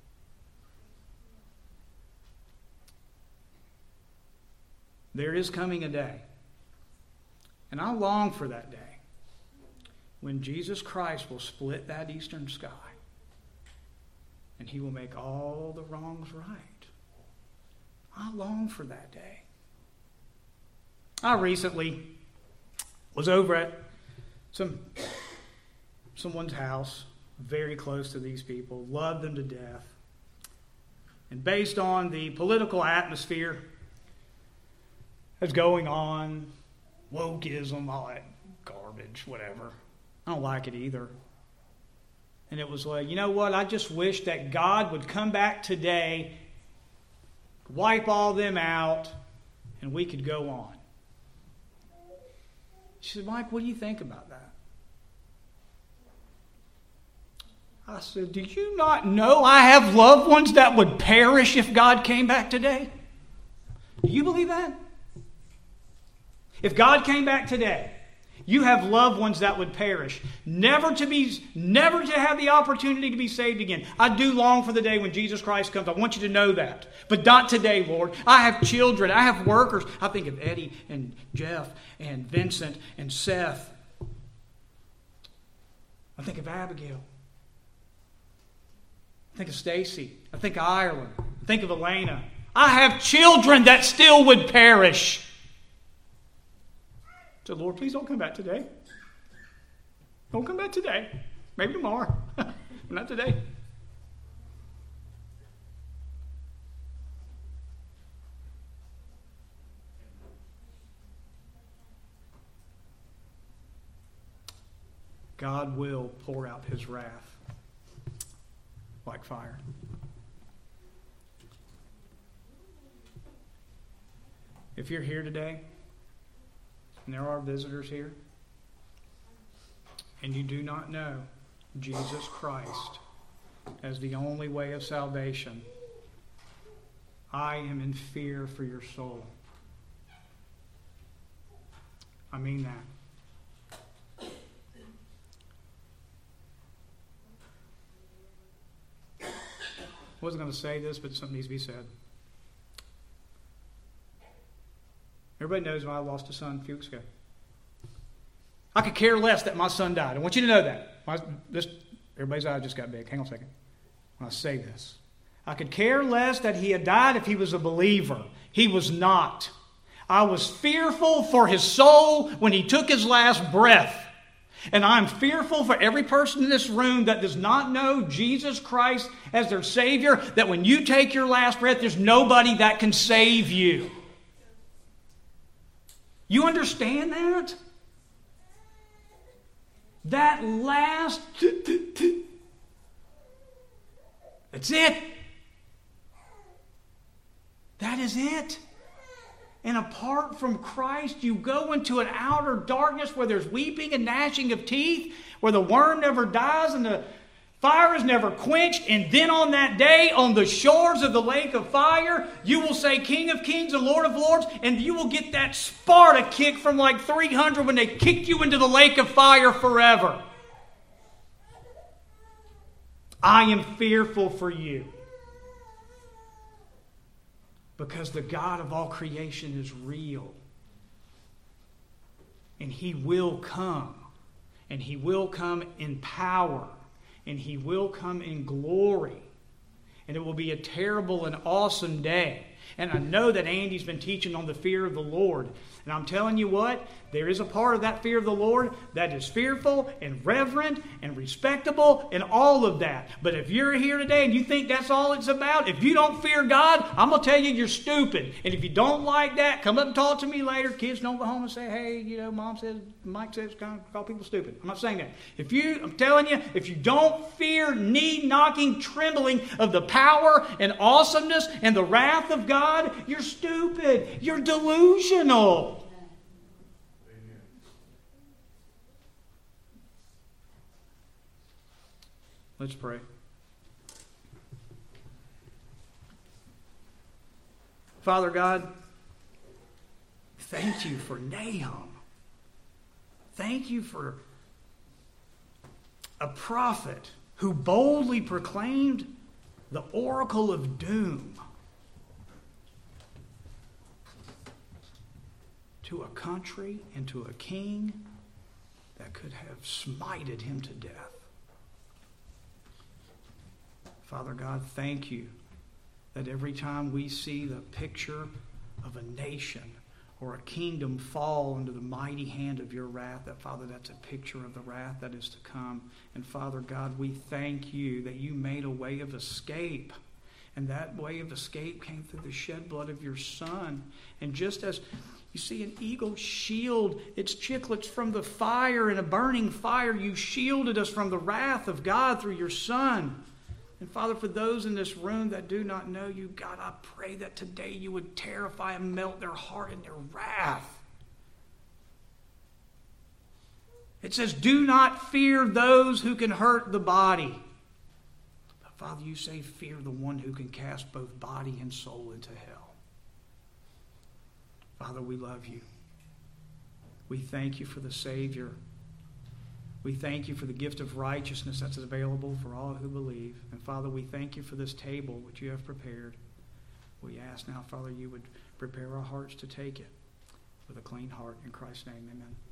There is coming a day, and I long for that day, when Jesus Christ will split that eastern sky, and he will make all the wrongs right. I long for that day. I recently was over at some someone's house, very close to these people, loved them to death. And based on the political atmosphere that's going on, wokeism, all that garbage, whatever, I don't like it either. And it was like, you know what, I just wish that God would come back today wipe all them out, and we could go on. She said, Mike, what do you think about that? I said, do you not know I have loved ones that would perish if God came back today? Do you believe that? If God came back today, you have loved ones that would perish, never to be, never to have the opportunity to be saved again. I do long for the day when Jesus Christ comes. I want you to know that. But not today, Lord. I have children. I have workers. I think of Eddie and Jeff and Vincent and Seth. I think of Abigail. I think of Stacy. I think of Ireland. I think of Elena. I have children that still would perish. So, Lord, please don't come back today. Don't come back today. Maybe tomorrow. But not today. God will pour out His wrath like fire. If you're here today, and there are visitors here, and you do not know Jesus Christ as the only way of salvation, I am in fear for your soul. I mean that. I wasn't going to say this, but something needs to be said. Everybody knows when I lost a son a few weeks ago. I could care less that my son died. I want you to know that. My, this, everybody's eyes just got big. Hang on a second. When I say this, I could care less that he had died if he was a believer. He was not. I was fearful for his soul when he took his last breath. And I'm fearful for every person in this room that does not know Jesus Christ as their Savior, that when you take your last breath, there's nobody that can save you. You understand that? That last... That's it. That is it. And apart from Christ, you go into an outer darkness where there's weeping and gnashing of teeth, where the worm never dies and the fire is never quenched. And then on that day, on the shores of the lake of fire, you will say, King of Kings and Lord of Lords, and you will get that Sparta kick from like three hundred when they kick you into the lake of fire forever. I am fearful for you. Because the God of all creation is real. And He will come. And He will come in power. And He will come in glory. And it will be a terrible and awesome day. And I know that Andy's been teaching on the fear of the Lord. And I'm telling you what, there is a part of that fear of the Lord that is fearful and reverent and respectable and all of that. But if you're here today and you think that's all it's about, if you don't fear God, I'm going to tell you you're stupid. And if you don't like that, come up and talk to me later. Kids, don't go home and say, hey, you know, Mom says, Mike says, call people stupid. I'm not saying that. If you, I'm telling you, if you don't fear knee-knocking trembling of the power and awesomeness and the wrath of God, you're stupid. You're delusional. Let's pray. Father God, thank you for Nahum. Thank you for a prophet who boldly proclaimed the oracle of doom to a country and to a king that could have smited him to death. Father God, thank you that every time we see the picture of a nation or a kingdom fall under the mighty hand of your wrath, that, Father, that's a picture of the wrath that is to come. And, Father God, we thank you that you made a way of escape. And that way of escape came through the shed blood of your Son. And just as you see an eagle shield its chicklets from the fire in a burning fire, you shielded us from the wrath of God through your Son. And Father, for those in this room that do not know you, God, I pray that today you would terrify and melt their heart in their wrath. It says, do not fear those who can hurt the body. But Father, you say fear the one who can cast both body and soul into hell. Father, we love you. We thank you for the Savior. We thank you for the gift of righteousness that's available for all who believe. And Father, we thank you for this table which you have prepared. We ask now, Father, you would prepare our hearts to take it with a clean heart. In Christ's name, amen.